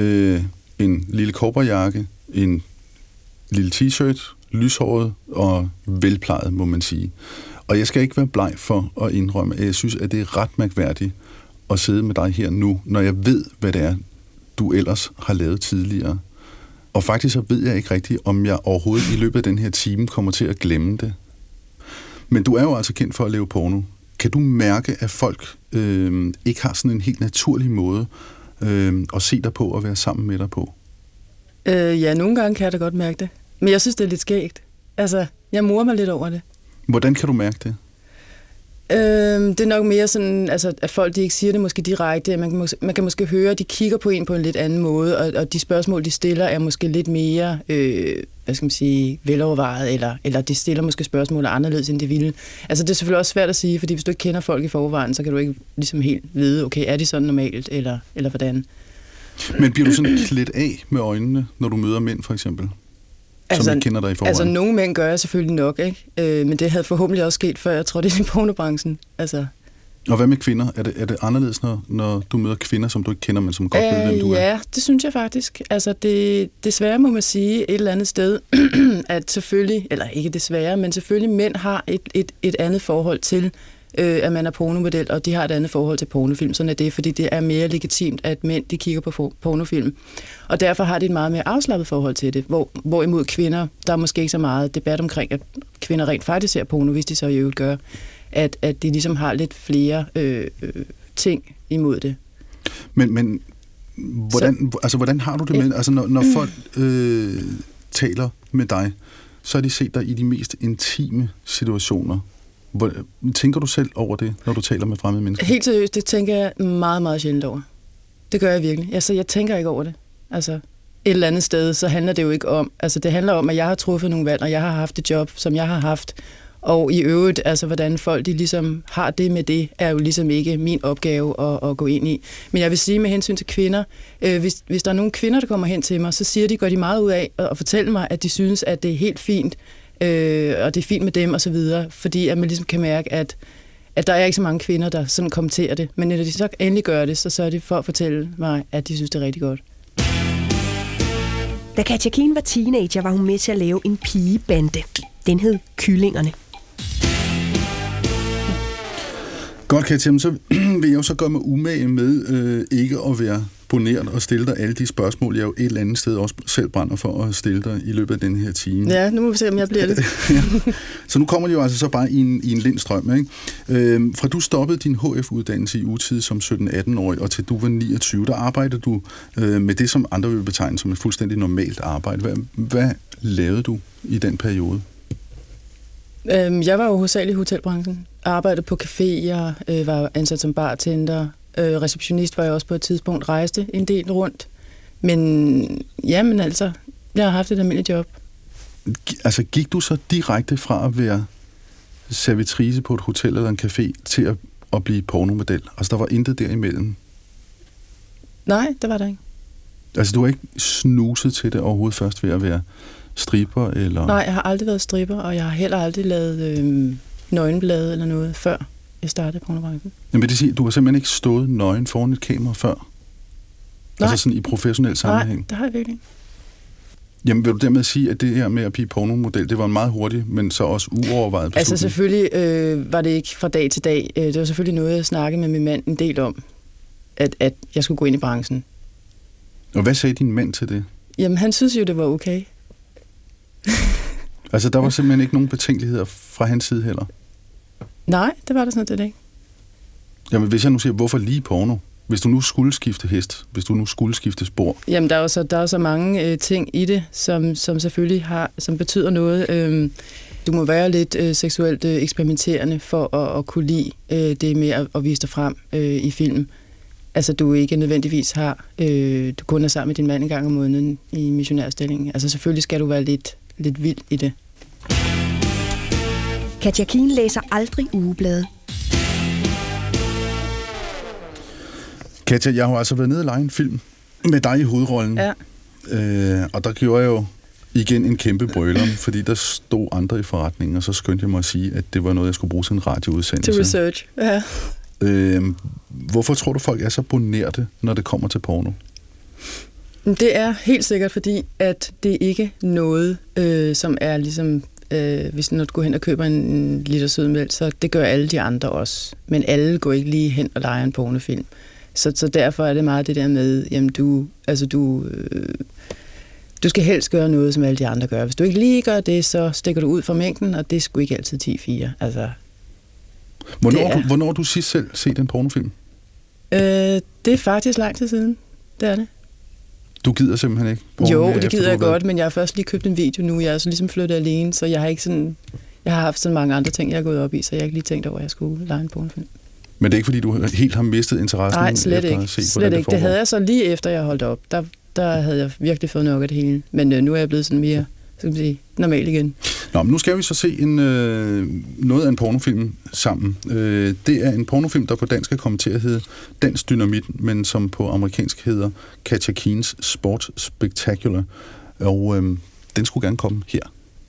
En lille cowboyjakke, en lille t-shirt, lyshåret og velplejet, må man sige. Og jeg skal ikke være bleg for at indrømme, at jeg synes, at det er ret mærkværdigt at sidde med dig her nu, når jeg ved, hvad det er, du ellers har lavet tidligere. Og faktisk så ved jeg ikke rigtigt, om jeg overhovedet i løbet af den her time kommer til at glemme det. Men du er jo altså kendt for at lave porno. Kan du mærke, at folk ikke har sådan en helt naturlig måde at se dig på og være sammen med dig på? Ja, nogle gange kan jeg da godt mærke det. Men jeg synes, det er lidt skægt. Altså, jeg morer mig lidt over det. Hvordan kan du mærke det? Det er nok mere sådan, altså, at folk de ikke siger det måske direkte. Man kan måske høre, at de kigger på en på en lidt anden måde, og de spørgsmål, de stiller, er måske lidt mere, hvad skal man sige, velovervejet, eller de stiller måske spørgsmål anderledes, end de ville. Altså, det er selvfølgelig også svært at sige, fordi hvis du ikke kender folk i forvejen, så kan du ikke ligesom helt vide, okay, er de sådan normalt, eller hvordan? Men bliver du sådan klædt af med øjnene, når du møder mænd, for eksempel? Som ikke kender dig i forvejen? Altså, nogle mænd gør jeg selvfølgelig nok, ikke? Men det havde forhåbentlig også sket, før jeg trådte i pornobranchen. Altså. Og hvad med kvinder? Er det anderledes, når du møder kvinder, som du ikke kender, men som godt ved, hvem du er? Ja, det synes jeg faktisk. Altså, desværre må man sige et eller andet sted, at selvfølgelig, eller ikke desværre, men selvfølgelig mænd har et andet forhold til, at man er pornomodel, og de har et andet forhold til pornofilm. Sådan er det, fordi det er mere legitimt, at mænd de kigger på pornofilm. Og derfor har de et meget mere afslappet forhold til det. Hvorimod kvinder, der er måske ikke så meget debat omkring, at kvinder rent faktisk ser porno, hvis de så i øvrigt gør, at de ligesom har lidt flere ting imod det. Men hvordan har du det med, altså når folk taler med dig, så har de set dig i de mest intime situationer. Tænker du selv over det, når du taler med fremmede mennesker? Helt seriøst, det tænker jeg meget, meget sjældent over. Det gør jeg virkelig. Altså, jeg tænker ikke over det. Altså, et eller andet sted, så handler det jo ikke om... Altså, det handler om, at jeg har truffet nogle valg, og jeg har haft et job, som jeg har haft. Og i øvrigt, altså, hvordan folk de ligesom har det med det, er jo ligesom ikke min opgave at gå ind i. Men jeg vil sige med hensyn til kvinder, hvis der er nogle kvinder, der kommer hen til mig, så går de meget ud af at fortælle mig, at de synes, at det er helt fint, og det er fint med dem og så videre, fordi at man ligesom kan mærke, at der er ikke så mange kvinder, der sådan kommenterer det, men når de så endelig gør det, så er det for at fortælle mig, at de synes, det er rigtig godt. Da Katja Keen var teenager, var hun med til at lave en pigebande. Den hed Kyllingerne. Godt, Katja, så vil jeg jo så gøre mig umage med ikke at være boneret og stille dig alle de spørgsmål, jeg jo et eller andet sted også selv brænder for at stille dig i løbet af den her time. Ja, nu må vi se, om jeg bliver det. Ja. Så nu kommer det jo altså så bare i en lindstrøm, ikke? Fra du stoppede din HF-uddannelse i utide som 17-18-årig, og til du var 29, der arbejdede du med det, som andre vil betegne som et fuldstændig normalt arbejde. Hvad lavede du i den periode? Jeg var jo hovedsageligt i hotelbranchen. Arbejdede på caféer, var ansat som bartender. Receptionist var jeg også på et tidspunkt, rejste en del rundt. Men jamen altså, jeg har haft et almindeligt job. Altså gik du så direkte fra at være servitrice på et hotel eller en café til at blive pornomodel? Altså der var intet derimellem? Nej, det var der ikke. Altså du har ikke snuset til det overhovedet først ved at være stripper? Eller? Nej, jeg har aldrig været stripper, og jeg har heller aldrig lavet nøgenblade eller noget, før jeg startede pornobranchen. Jamen vil det sige, du har simpelthen ikke stået nøgen foran et kamera før? Nej. Altså sådan i professionel sammenhæng? Nej, det har jeg virkelig ikke. Jamen vil du dermed sige, at det her med at blive pornomodel, det var en meget hurtig, men så også uovervejet beslutning? Altså selvfølgelig var det ikke fra dag til dag. Det var selvfølgelig noget, jeg snakkede med min mand en del om, at jeg skulle gå ind i branchen. Og hvad sagde din mand til det? Jamen han synes jo, det var okay. Altså der var simpelthen ikke nogen betænkeligheder fra hans side heller? Nej, det var der sådan noget ikke. Jamen hvis jeg nu siger, hvorfor lige porno? Hvis du nu skulle skifte hest, hvis du nu skulle skifte spor? Jamen der er jo så mange ting i det, som selvfølgelig som betyder noget. Du må være lidt seksuelt eksperimenterende for at kunne lide det med at vise dig frem i film. Altså du ikke nødvendigvis har, du kun er sammen med din mand en gang om måneden i missionærstilling. Altså selvfølgelig skal du være lidt vild i det. Katja Keen læser aldrig ugeblade. Katja, jeg har altså været nede og lege en film med dig i hovedrollen. Ja. Og der gjorde jeg jo igen en kæmpe brøler, fordi der stod andre i forretningen, og så skyndte jeg mig at sige, at det var noget, jeg skulle bruge til en radioudsendelse. Til research, ja. Hvorfor tror du, folk er så bonerte, når det kommer til porno? Det er helt sikkert, fordi at det ikke er noget, som er ligesom, hvis når du går hen og køber en liter sødmælk, så det gør alle de andre også. Men alle går ikke lige hen og leger en pornofilm. Så derfor er det meget det der med, jamen du skal helst gøre noget, som alle de andre gør. Hvis du ikke lige gør det, så stikker du ud fra mængden, og det er sgu ikke altid 10-4. Altså, hvornår har du sidst selv set en pornofilm? Det er faktisk lang tid siden. Det er det. Du gider simpelthen ikke? Jo, det gider jeg godt, men jeg har først lige købt en video nu. Jeg er så ligesom flyttet alene, så jeg har ikke sådan... Jeg har haft så mange andre ting, jeg har gået op i, så jeg har ikke lige tænkt over, at jeg skulle lege en pornofilm. Men det er ikke, fordi du helt har mistet interessen? Nej, slet ikke. Slet ikke. Det havde jeg så lige efter, jeg holdt op. Der havde jeg virkelig fået nok af det hele. Men nu er jeg blevet sådan mere, skal man sige, normal igen. Nå, men nu skal vi så se noget af en pornofilm sammen. Det er en pornofilm, der på dansk er kommenteret hedder Dansk Dynamit, men som på amerikansk hedder Katja Keens Sports Spectacular. Og den skulle gerne komme her.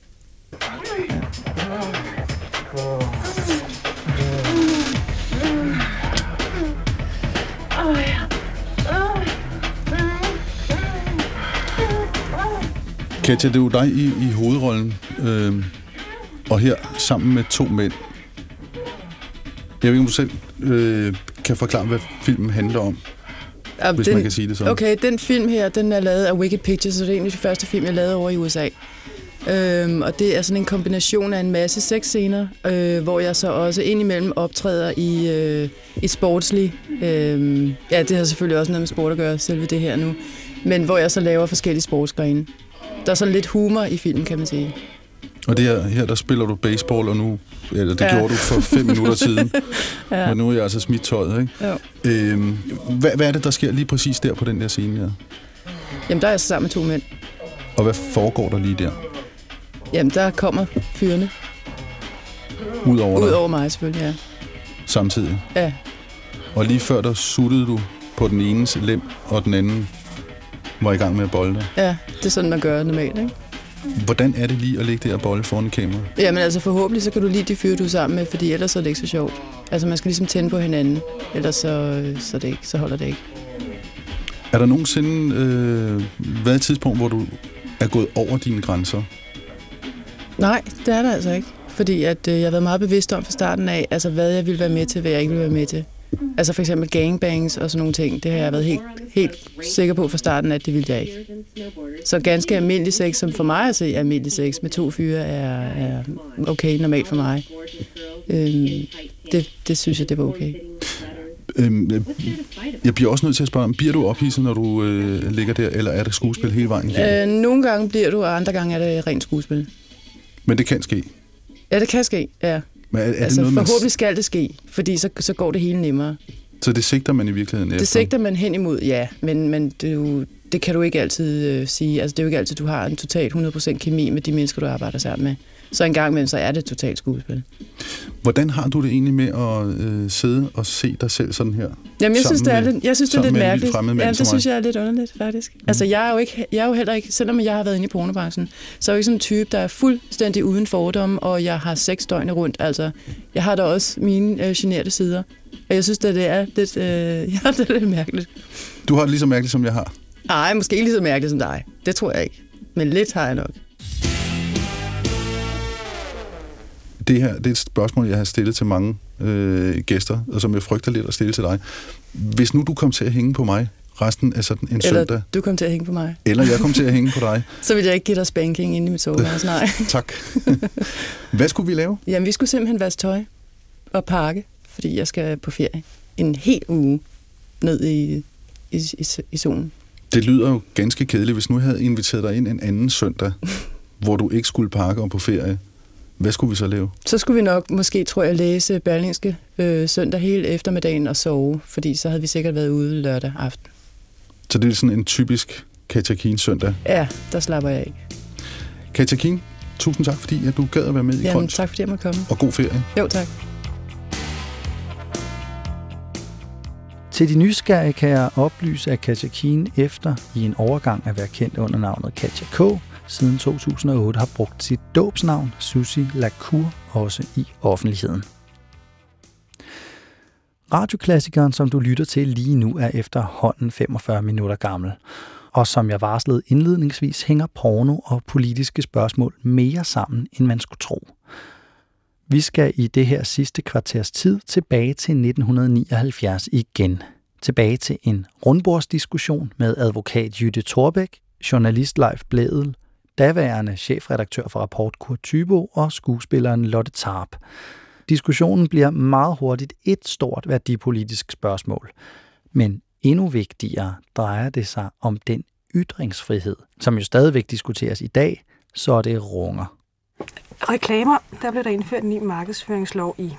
Katja, det er jo dig i hovedrollen, og her sammen med 2 mænd. Jeg ved ikke, om du selv kan forklare, hvad filmen handler om, hvis man kan sige det sådan. Okay, den film her, den er lavet af Wicked Pictures, så det er egentlig det første film, jeg lavede over i USA. Og det er sådan en kombination af en masse sexscener, hvor jeg så også indimellem optræder i et sportsligt... ja, det har selvfølgelig også noget med sport at gøre, selve det her nu. Men hvor jeg så laver forskellige sportsgrene. Der er sådan lidt humor i filmen, kan man sige. Og det her der spiller du baseball, og nu... Eller det gjorde du for 5 minutter siden. Ja. Men nu er jeg altså smidt tøjet, ikke? Jo. Hvad er det, der sker lige præcis der på den der scene her? Jamen, der er jeg så sammen med 2 mænd. Og hvad foregår der lige der? Jamen, der kommer fyrene. Udover mig, selvfølgelig, ja. Samtidig? Ja. Og lige før, der suttede du på den enes lem, og den anden var i gang med at bolde? Ja, det er sådan, man gør normalt, ikke? Hvordan er det lige at ligge der og bolde foran et kamera? Jamen altså forhåbentlig, så kan du lide de fyre, du er sammen med, fordi ellers er det ikke så sjovt. Altså man skal ligesom tænde på hinanden, ellers så holder det ikke. Er der nogensinde været et tidspunkt, hvor du er gået over dine grænser? Nej, det er der altså ikke. Fordi at, jeg har været meget bevidst om fra starten af, altså hvad jeg ville være med til, hvad jeg ikke ville være med til. Altså for eksempel gangbangs og sådan nogle ting, det har jeg været helt sikker på fra starten, at det ville jeg ikke. Så ganske almindelig sex, som for mig at se er almindelig sex med 2 fyre, er okay, normalt for mig. Det synes jeg, det var okay. Jeg bliver også nødt til at spørge, bliver du ophidset, når du ligger der, eller er det skuespil hele vejen igennem? Nogle gange bliver du, og andre gange er det rent skuespil. Men det kan ske? Ja, det kan ske, ja. Men er altså, det noget, forhåbentlig skal det ske, fordi så går det hele nemmere. Så det sigter man i virkeligheden efter? Det sigter man hen imod, ja, men det kan du ikke altid sige. Altså, det er jo ikke altid, du har en totalt 100% kemi med de mennesker, du arbejder sammen med. Så en gang imellem, så er det totalt skuespil. Hvordan har du det egentlig med at sidde og se dig selv sådan her? Jamen, jeg synes, det er lidt mærkeligt. Ja, det synes jeg er lidt underligt, faktisk. Altså, jeg er jo heller ikke, selvom jeg har været inde i pornobranchen, så er jeg ikke sådan en type, der er fuldstændig uden fordomme, og jeg har 6 døgn rundt. Altså, jeg har da også mine generte sider. Og jeg synes, at det er lidt, det er lidt mærkeligt. Du har det lige så mærkeligt, som jeg har? Nej, måske ikke lige så mærkeligt som dig. Det tror jeg ikke. Men lidt har jeg nok. Det her, det er et spørgsmål, jeg har stillet til mange gæster, og som jeg frygter lidt at stille til dig. Hvis nu du kom til at hænge på mig resten af sådan en søndag... Eller du kom til at hænge på mig. Eller jeg kom til at hænge på dig. Så vil jeg ikke give dig spanking inde i mit soveværelse, nej. Tak. Hvad skulle vi lave? Jamen, vi skulle simpelthen vaske tøj og pakke, fordi jeg skal på ferie en hel uge ned i solen. Det lyder jo ganske kedeligt, hvis nu jeg havde inviteret dig ind en anden søndag, hvor du ikke skulle pakke og på ferie. Hvad skulle vi så lave? Så skulle vi nok, måske tror jeg, læse Berlingske søndag hele eftermiddagen og sove, fordi så havde vi sikkert været ude lørdag aften. Så det er sådan en typisk Katja Kiin søndag? Ja, der slapper jeg ikke. Katja Kiin, tusind tak, fordi at du gad at være med i Krønt. Jamen, tak fordi jeg måtte komme. Og god ferie. Jo, tak. Til de nysgerrige kan jeg oplyse, at Katja Kiin efter i en overgang at være kendt under navnet Katja K., siden 2008 har brugt sit dåbsnavn, Susie Lacour, også i offentligheden. Radioklassikeren, som du lytter til lige nu, er efterhånden 45 minutter gammel. Og som jeg varslede indledningsvis, hænger porno og politiske spørgsmål mere sammen, end man skulle tro. Vi skal i det her sidste kvarters tid tilbage til 1979 igen. Tilbage til en rundbordsdiskussion med advokat Jytte Thorbæk, journalist Leif Blædel, daværende chefredaktør for Rapport Kurt Thyboe og skuespilleren Lotte Tarp. Diskussionen bliver meget hurtigt et stort værdipolitisk spørgsmål. Men endnu vigtigere drejer det sig om den ytringsfrihed, som jo stadigvæk diskuteres i dag, så det runger. Reklamer, der blev der indført en ny markedsføringslov i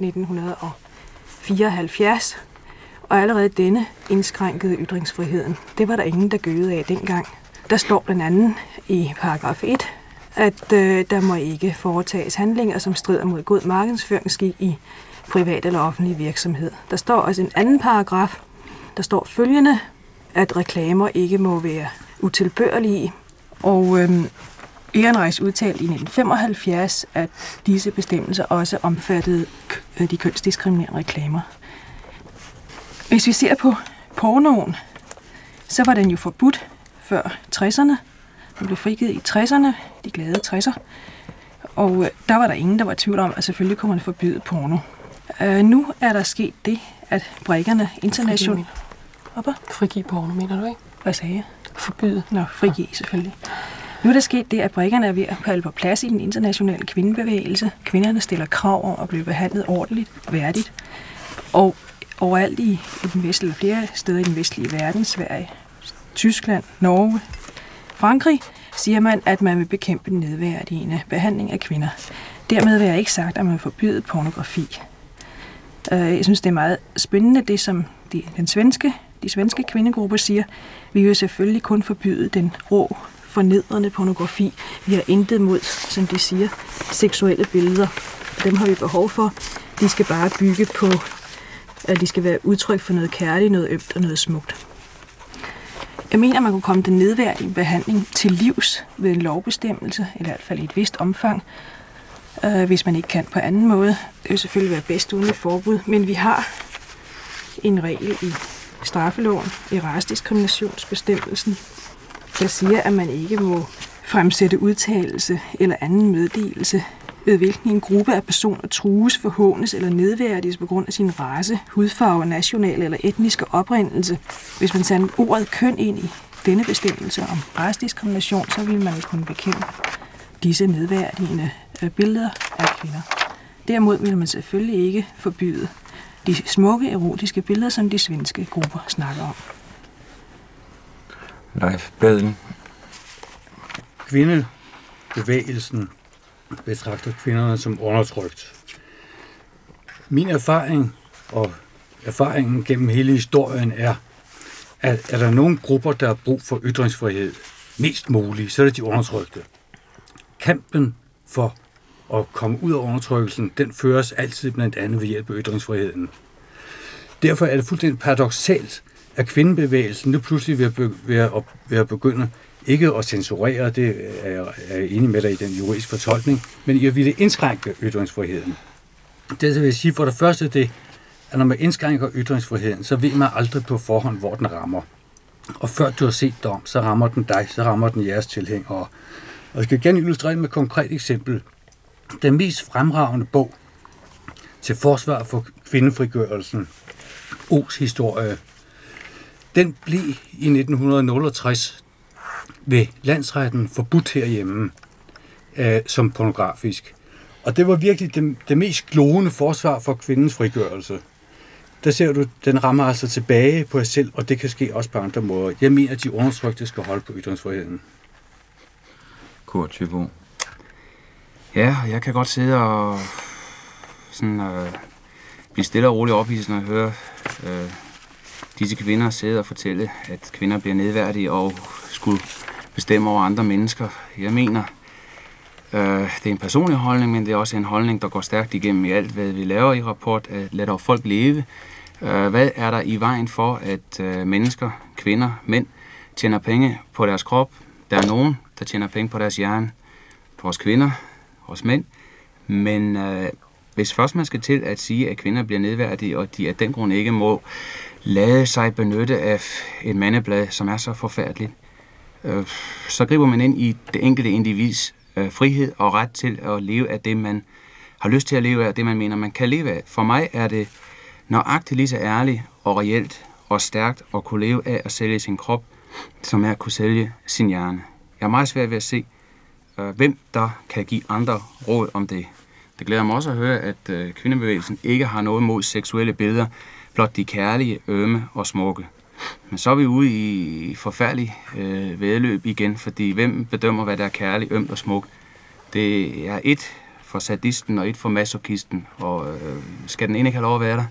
1974, og allerede denne indskrænkede ytringsfriheden. Det var der ingen, der gøede af dengang. Der står blandt andet i paragraf 1, at der må ikke foretages handlinger, som strider mod god markedsføringsskik i privat eller offentlig virksomhed. Der står også en anden paragraf, der står følgende, at reklamer ikke må være utilbørlige. Og Ehrenreich udtalte i 1975, at disse bestemmelser også omfattede de kønsdiskriminerende reklamer. Hvis vi ser på pornoen, så var den jo forbudt før 60'erne. Den blev frigivet i 60'erne, de glade 60'er. Og der var der ingen, der var i tvivl om, at selvfølgelig kunne man forbyde porno. Nu er der sket det, at brikkerne internationalt... Frigive porno, mener du ikke? Hvad sagde jeg? Forbyde. Nå, frigive selvfølgelig. Nu er der sket det, at brikkerne er ved at falde på plads i den internationale kvindebevægelse. Kvinderne stiller krav om at blive behandlet ordentligt, værdigt. Og overalt i den vestlige, flere steder i den vestlige verden, Sverige, Tyskland, Norge, Frankrig, siger man, at man vil bekæmpe den nedværdigende behandling af kvinder. Dermed vil jeg ikke sagt, at man vil forbyde pornografi. Jeg synes, det er meget spændende, det som de svenske kvindegrupper siger. Vi vil selvfølgelig kun forbyde den rå, fornedrende pornografi. Vi har intet mod, som de siger, seksuelle billeder. Dem har vi behov for. De skal bare bygge på, at de skal være udtryk for noget kærligt, noget ømt og noget smukt. Jeg mener, at man kunne komme den nedværdige behandling til livs ved en lovbestemmelse, eller i hvert fald i et vist omfang, hvis man ikke kan på anden måde. Det vil selvfølgelig være bedst uden et forbud, men vi har en regel i straffeloven, i racediskriminationsbestemmelsen, der siger, at man ikke må fremsætte udtalelse eller anden meddelelse, ved hvilken en gruppe af personer trues, forhånes eller nedværdiges på grund af sin race, hudfarve, nationale eller etniske oprindelse. Hvis man satte ordet køn ind i denne bestemmelse om racediskrimination, så ville man kunne bekæmpe disse nedværdigende billeder af kvinder. Derimod ville man selvfølgelig ikke forbyde de smukke erotiske billeder, som de svenske grupper snakker om. Leif Baden. Kvindebevægelsen betragter kvinderne som undertrykt. Min erfaring og erfaringen gennem hele historien er, at er der nogle grupper, der har brug for ytringsfrihed mest muligt, så er det de undertrykte. Kampen for at komme ud af undertrykkelsen, den føres altid blandt andet ved hjælp af ytringsfriheden. Derfor er det fuldstændig paradoksalt, at kvindebevægelsen nu pludselig vil begynde ikke at censurere, det er jeg enig med dig i den juridiske fortolkning, men i at ville indskrænke ytringsfriheden. Det vil sige for det første det, at når man indskrænker ytringsfriheden, så ved man aldrig på forhånd, hvor den rammer. Og før du har set dom, så rammer den dig, så rammer den jeres tilhængere. Og jeg skal gerne illustrere med et konkret eksempel. Den mest fremragende bog til forsvar for kvindefrigørelsen, O's historie, den blev i 1968 ved landsretten forbudt herhjemme som pornografisk. Og det var virkelig det mest glående forsvar for kvindens frigørelse. Der ser du, den rammer altså tilbage på sig selv, og det kan ske også på andre måder. Jeg mener, at de undertrykte skal holde på ytringsfriheden. Kurt Thybo. Ja, jeg kan godt sidde og blive stille og roligt ophidset, når jeg hører disse kvinder sidde og fortælle, at kvinder bliver nedværdige og skulle bestemme over andre mennesker. Jeg mener, det er en personlig holdning, men det er også en holdning, der går stærkt igennem i alt, hvad vi laver i Rapport. Lad dog folk leve. Hvad er der i vejen for, at mennesker, kvinder, mænd, tjener penge på deres krop? Der er nogen, der tjener penge på deres hjerne. På os kvinder, os mænd. Men hvis først man skal til at sige, at kvinder bliver nedværdige, og de af den grund ikke må lade sig benytte af et mandeblad, som er så forfærdeligt, så griber man ind i det enkelte individs frihed og ret til at leve af det, man har lyst til at leve af, det man mener, man kan leve af. For mig er det nøjagtigt lige så ærligt og reelt og stærkt at kunne leve af at sælge sin krop, som er at kunne sælge sin hjerne. Jeg er meget svært ved at se, hvem der kan give andre råd om det. Det glæder mig også at høre, at kvindebevægelsen ikke har noget mod seksuelle billeder, blot de kærlige, ømme og smukke. Men så er vi ude i forfærdelig væddeløb igen, fordi hvem bedømmer, hvad der er kærligt, ømt og smukt? Det er et for sadisten og et for masochisten, og skal den ene ikke have lov at være der?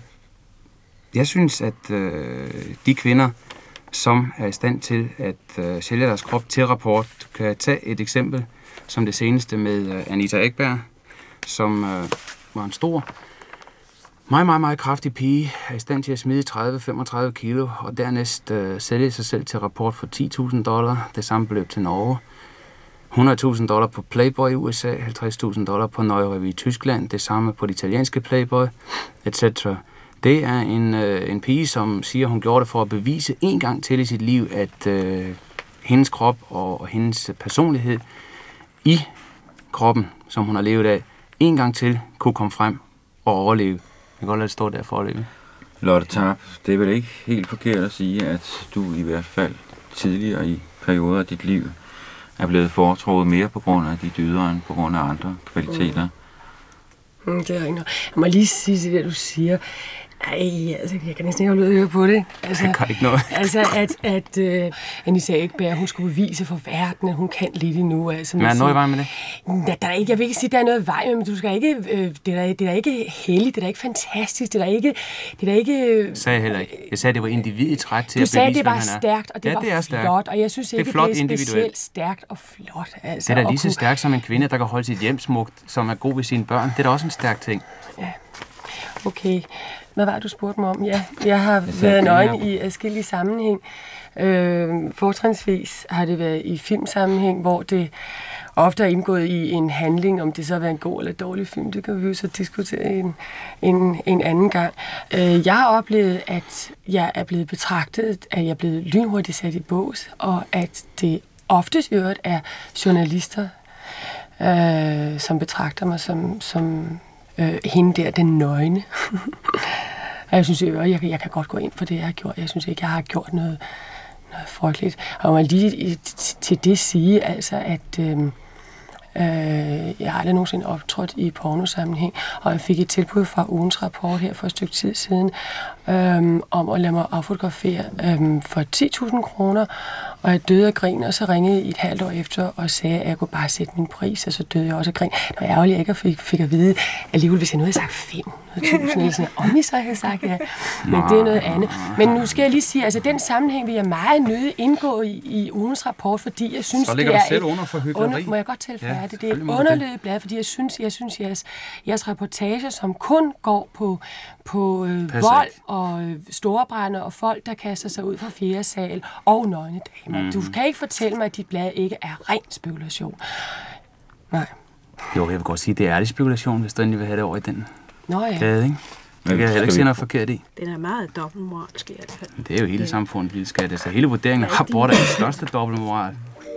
Jeg synes, at de kvinder, som er i stand til at sælge deres krop til Rapport, kan tage et eksempel som det seneste med Anita Ekberg, som var en stor, meget kraftig pige, er i stand til at smide 30-35 kilo, og dernæst sælge sig selv til Rapport for $10,000, det samme beløb til Norge. $100,000 på Playboy i USA, $50,000 på Neue Revue i Tyskland, det samme på det italienske Playboy, etc. Det er en pige, som siger, hun gjorde det for at bevise en gang til i sit liv, at hendes krop og hendes personlighed i kroppen, som hun har levet af, en gang til kunne komme frem og overleve. Jeg kan godt lade det stå der for at leve. Lotte Tarp, det er vel ikke helt forkert at sige, at du i hvert fald tidligere i perioder af dit liv er blevet foretrukket mere på grund af de dyder end på grund af andre kvaliteter? Det er ikke noget. Jeg må lige sige til det, du siger. Altså, jeg kan næsten ikke holde ud at høre på det. Altså, jeg kan ikke noget. Altså, at Anita Ekberg, hun skulle bevise for verden, at hun kan lidt endnu. Altså, men er der noget i vej med det? Der er ikke, jeg vil ikke sige, at der er noget i vej med, men du skal ikke, det er ikke heldigt, det er ikke fantastisk, det er ikke... Sagde jeg heller ikke. Jeg sagde, at det var individets ret til at bevise, hvad han er. Du sagde, det var stærkt, og det var flot, og jeg synes ikke, det er specielt stærkt og flot. Altså, det er da lige så stærkt som en kvinde, der kan holde sit hjem smukt, som er god ved sine børn. Det er da også en stærk ting. Ja, okay. Hvad var det, du spurgte mig om? Ja, jeg har været nøgen i adskillige sammenhæng. Fortrinsvis har det været i filmsammenhæng, hvor det ofte er indgået i en handling, om det så har været en god eller dårlig film. Det kan vi jo så diskutere en anden gang. Jeg har oplevet, at jeg er blevet betragtet, at jeg er blevet lynhurtigt sat i bås, og at det oftest i øvrigt er journalister, som betragter mig som hende der, den nøgne. Jeg synes, jeg kan godt gå ind for det, jeg har gjort. Jeg synes ikke, jeg har gjort noget frygteligt. Og man lige til det sige, altså, at jeg har aldrig nogensinde optrådt i pornosammenhæng, og jeg fik et tilbud fra Ugens Rapport her for et stykke tid siden, om at lade mig affotografere for 10.000 kroner, og jeg døde af grin, og så ringede jeg et halvt år efter og sagde, at jeg kunne bare sætte min pris, og så døde jeg også af grin. Det var ærgerligt, at jeg ikke fik at vide, alligevel hvis jeg nu havde sagt 500.000, eller sådan, om I så havde sagt ja, men det er noget andet. Men nu skal jeg lige sige, altså den sammenhæng vil jeg meget nødig indgå i Ugens Rapport, fordi jeg synes, det er selv under for hykleri. Må jeg godt tale færdigt? Det er et underlødigt blad, fordi jeg synes jeres reportager, som kun går på vold og storebrænder og folk, der kaster sig ud fra 4. sal og nøgne damer. Du kan ikke fortælle mig, at dit blad ikke er ren spekulation. Nej. Jo, jeg vil godt sige, at det er ærlig spekulation, hvis du endelig vil have det over i den glæde, ikke? Det kan jeg heller ikke se noget forkert i. Den er meget dobbeltmoralsk i hvert fald. Det er jo hele samfundet, vi skal det. Så hele vurderingen af rapport er den største dobbeltmoral.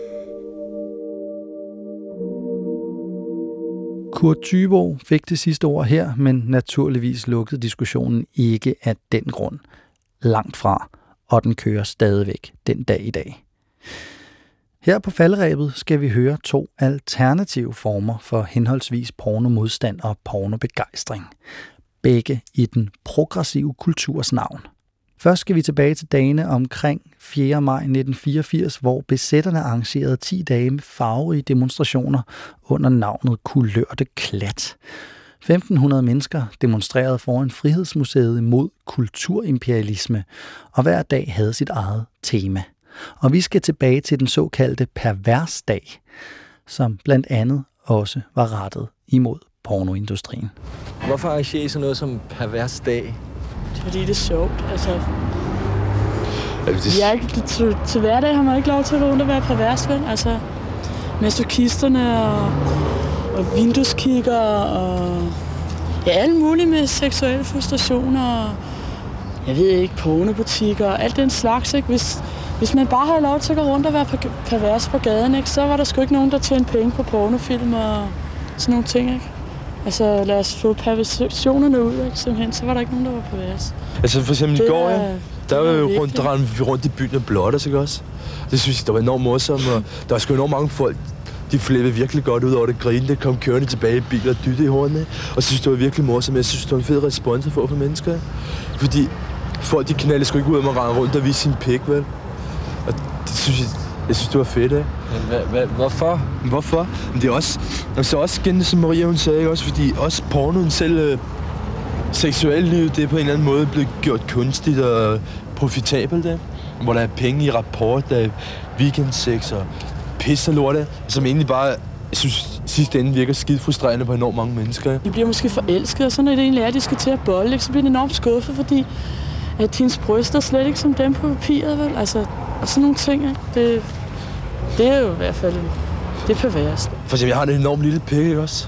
Kurt Thyboe fik det sidste ord her, men naturligvis lukkede diskussionen ikke af den grund. Langt fra, og den kører stadigvæk den dag i dag. Her på falderebet skal vi høre 2 alternative former for henholdsvis pornomodstand og pornobegejstring. Begge i den progressive kulturs navn. Først skal vi tilbage til dagene omkring 4. maj 1984, hvor besætterne arrangerede 10 dage med farverige demonstrationer under navnet Kulørte Klat. 1.500 mennesker demonstrerede foran Frihedsmuseet imod kulturimperialisme, og hver dag havde sit eget tema. Og vi skal tilbage til den såkaldte perversdag, som blandt andet også var rettet imod pornoindustrien. Hvorfor arrangerer I sådan noget som perversdag? Det er fordi, det er sjovt. Altså, til hverdag har man ikke lov til at gå rundt og være pervers, vel? Altså, masokisterne og vindueskikker og alle mulige med seksuelle frustrationer og jeg ved ikke, pornobutikker og alt den slags, ikke? Hvis man bare havde lov til at gå rundt og være pervers på gaden, ikke? Så var der sgu ikke nogen, der tjente penge på pornofilm og sådan nogle ting, ikke? Altså, lad os få perversionerne ud, ikke? Simpelthen, så var der ikke nogen, der var pervers. Altså, for eksempel i går, der var vi rundt i byen og blotters, ikke også? Det synes jeg, der var enormt morsomt, og der var sgu enormt mange folk, de flippede virkelig godt ud over det grine, der kom kørende tilbage i biler og dyttede i hårene. Og synes, det var virkelig morsomt. Jeg synes, det var en fed respons at få fra mennesker. Fordi folk, de knaldede sgu ikke ud af mig rende rundt og vise sin pik, vel? Og det synes jeg synes, det var fedt, ikke? Men hvorfor? Hvorfor? Men det er også, altså også igen, som Maria hun sagde, ikke? Også fordi også pornoen selv, seksuallivet, det er på en eller anden måde blevet gjort kunstigt og profitabelt, ikke? Hvor der er penge i Rapport, der er weekendsex og pis og lorte, som egentlig bare, jeg synes, sidste ende virker skide frustrerende på enormt mange mennesker. De bliver måske forelskede, og så når det egentlig er, at de skal til at bolle, ikke, så bliver de enormt skuffet, fordi at hendes bryster er slet ikke som dem på papiret, vel? Altså, og sådan nogle ting, ikke? Det er jo i hvert fald, det er perverst. For eksempel, jeg har en enormt lille pik, ikke også?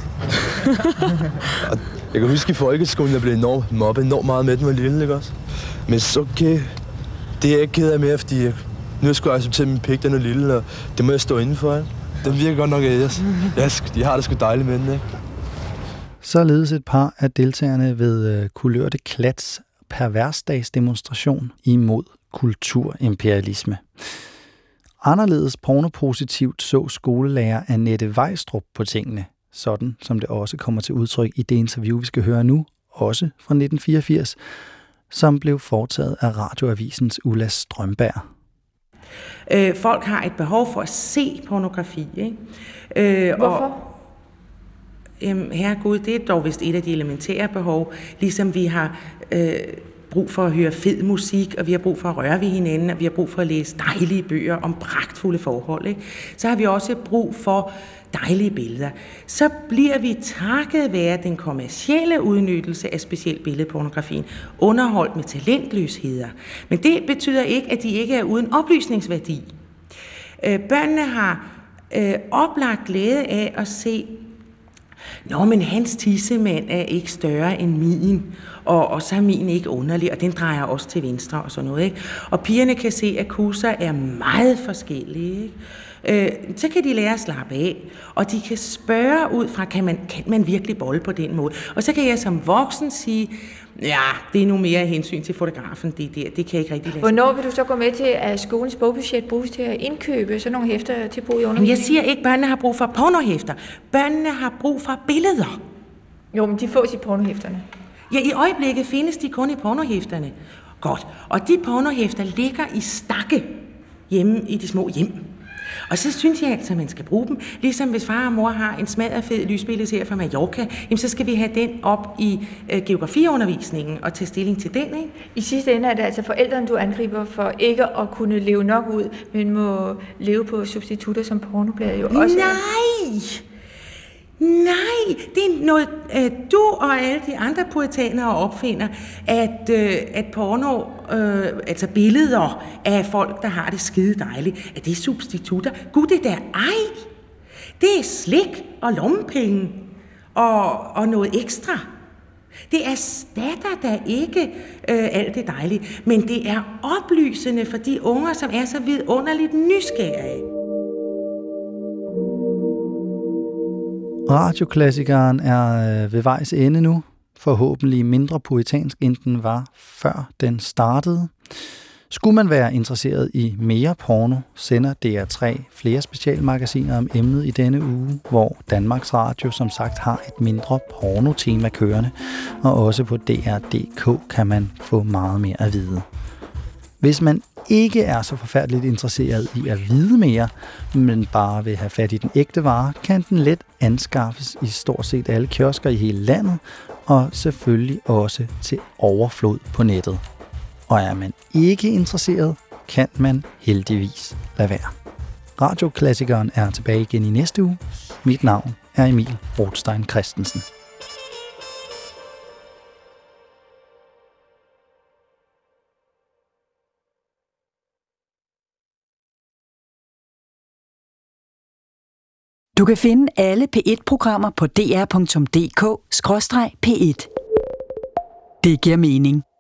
Og jeg kan huske i folkeskolen, jeg blev enormt mobbet enormt meget med, den var lille, ikke også? Men så okay, det er jeg ikke ked af mere, fordi nu skal jeg acceptere, at min pik den er lille, og det må jeg stå indenfor, ikke? Den virker godt nok af de har det sgu dejligt med den, ikke? Således et par af deltagerne ved Kulørte Klats perversdagsdemonstration imod kulturimperialisme. Anderledes pornopositivt så skolelærer Annette Vejstrup på tingene, sådan som det også kommer til udtryk i det interview, vi skal høre nu, også fra 1984, som blev foretaget af Radioavisens Ulla Strømberg. Folk har et behov for at se pornografi, ikke? Hvorfor? Herregud, det er dog vist et af de elementære behov, ligesom vi har brug for at høre fed musik, og vi har brug for at røre ved hinanden, og vi har brug for at læse dejlige bøger om pragtfulde forhold, ikke? Så har vi også brug for dejlige billeder. Så bliver vi takket være den kommercielle udnyttelse af specielt billedpornografien underholdt med talentløsheder. Men det betyder ikke, at de ikke er uden oplysningsværdi. Børnene har oplagt glæde af at se Nå, men hans tissemand er ikke større end min, og så er min ikke underlig, og den drejer også til venstre og sådan noget, ikke? Og pigerne kan se, at kusser er meget forskellige, ikke? Så kan de lære at slappe af, og de kan spørge ud fra, kan man virkelig bolle på den måde? Og så kan jeg som voksen sige, ja, det er nu mere hensyn til fotografen, det kan jeg ikke rigtig lade. Hvornår vil du så gå med til, at skolens bogbudget bruges til at indkøbe sådan nogle hæfter til brug i undervisningen? Jeg siger ikke, at børnene har brug for pornohæfter. Børnene har brug for billeder. Jo, men de fås i pornohæfterne. Ja, i øjeblikket findes de kun i pornohæfterne. Godt. Og de pornohæfter ligger i stakke hjemme i de små hjem. Og så synes jeg altså, at man skal bruge dem. Ligesom hvis far og mor har en smadderfed lysbilleserie fra Mallorca, jamen så skal vi have den op i geografiundervisningen og tage stilling til den, ikke? I sidste ende er det altså forældrene, du angriber for ikke at kunne leve nok ud, men må leve på substitutter som pornobladet jo også. Nej, det er noget, du og alle de andre puritanere opfinder, at porno, altså billeder af folk, der har det skide dejligt, at det er substitutter. Gud, det der ej! Det er slik og lommepenge og noget ekstra. Det erstatter da ikke alt det dejlige, men det er oplysende for de unger, som er så vidunderligt nysgerrige. Radioklassikeren er ved vejs ende nu, forhåbentlig mindre puritansk, end den var før den startede. Skulle man være interesseret i mere porno, sender DR3 flere specialmagasiner om emnet i denne uge, hvor Danmarks Radio som sagt har et mindre porno-tema kørende, og også på DR.dk kan man få meget mere at vide. Hvis man ikke er så forfærdeligt interesseret i at vide mere, men bare vil have fat i den ægte vare, kan den let anskaffes i stort set alle kiosker i hele landet, og selvfølgelig også til overflod på nettet. Og er man ikke interesseret, kan man heldigvis lade være. Radioklassikeren er tilbage igen i næste uge. Mit navn er Emil Rothstein Christensen. Du kan finde alle P1-programmer på dr.dk/P1. Det giver mening.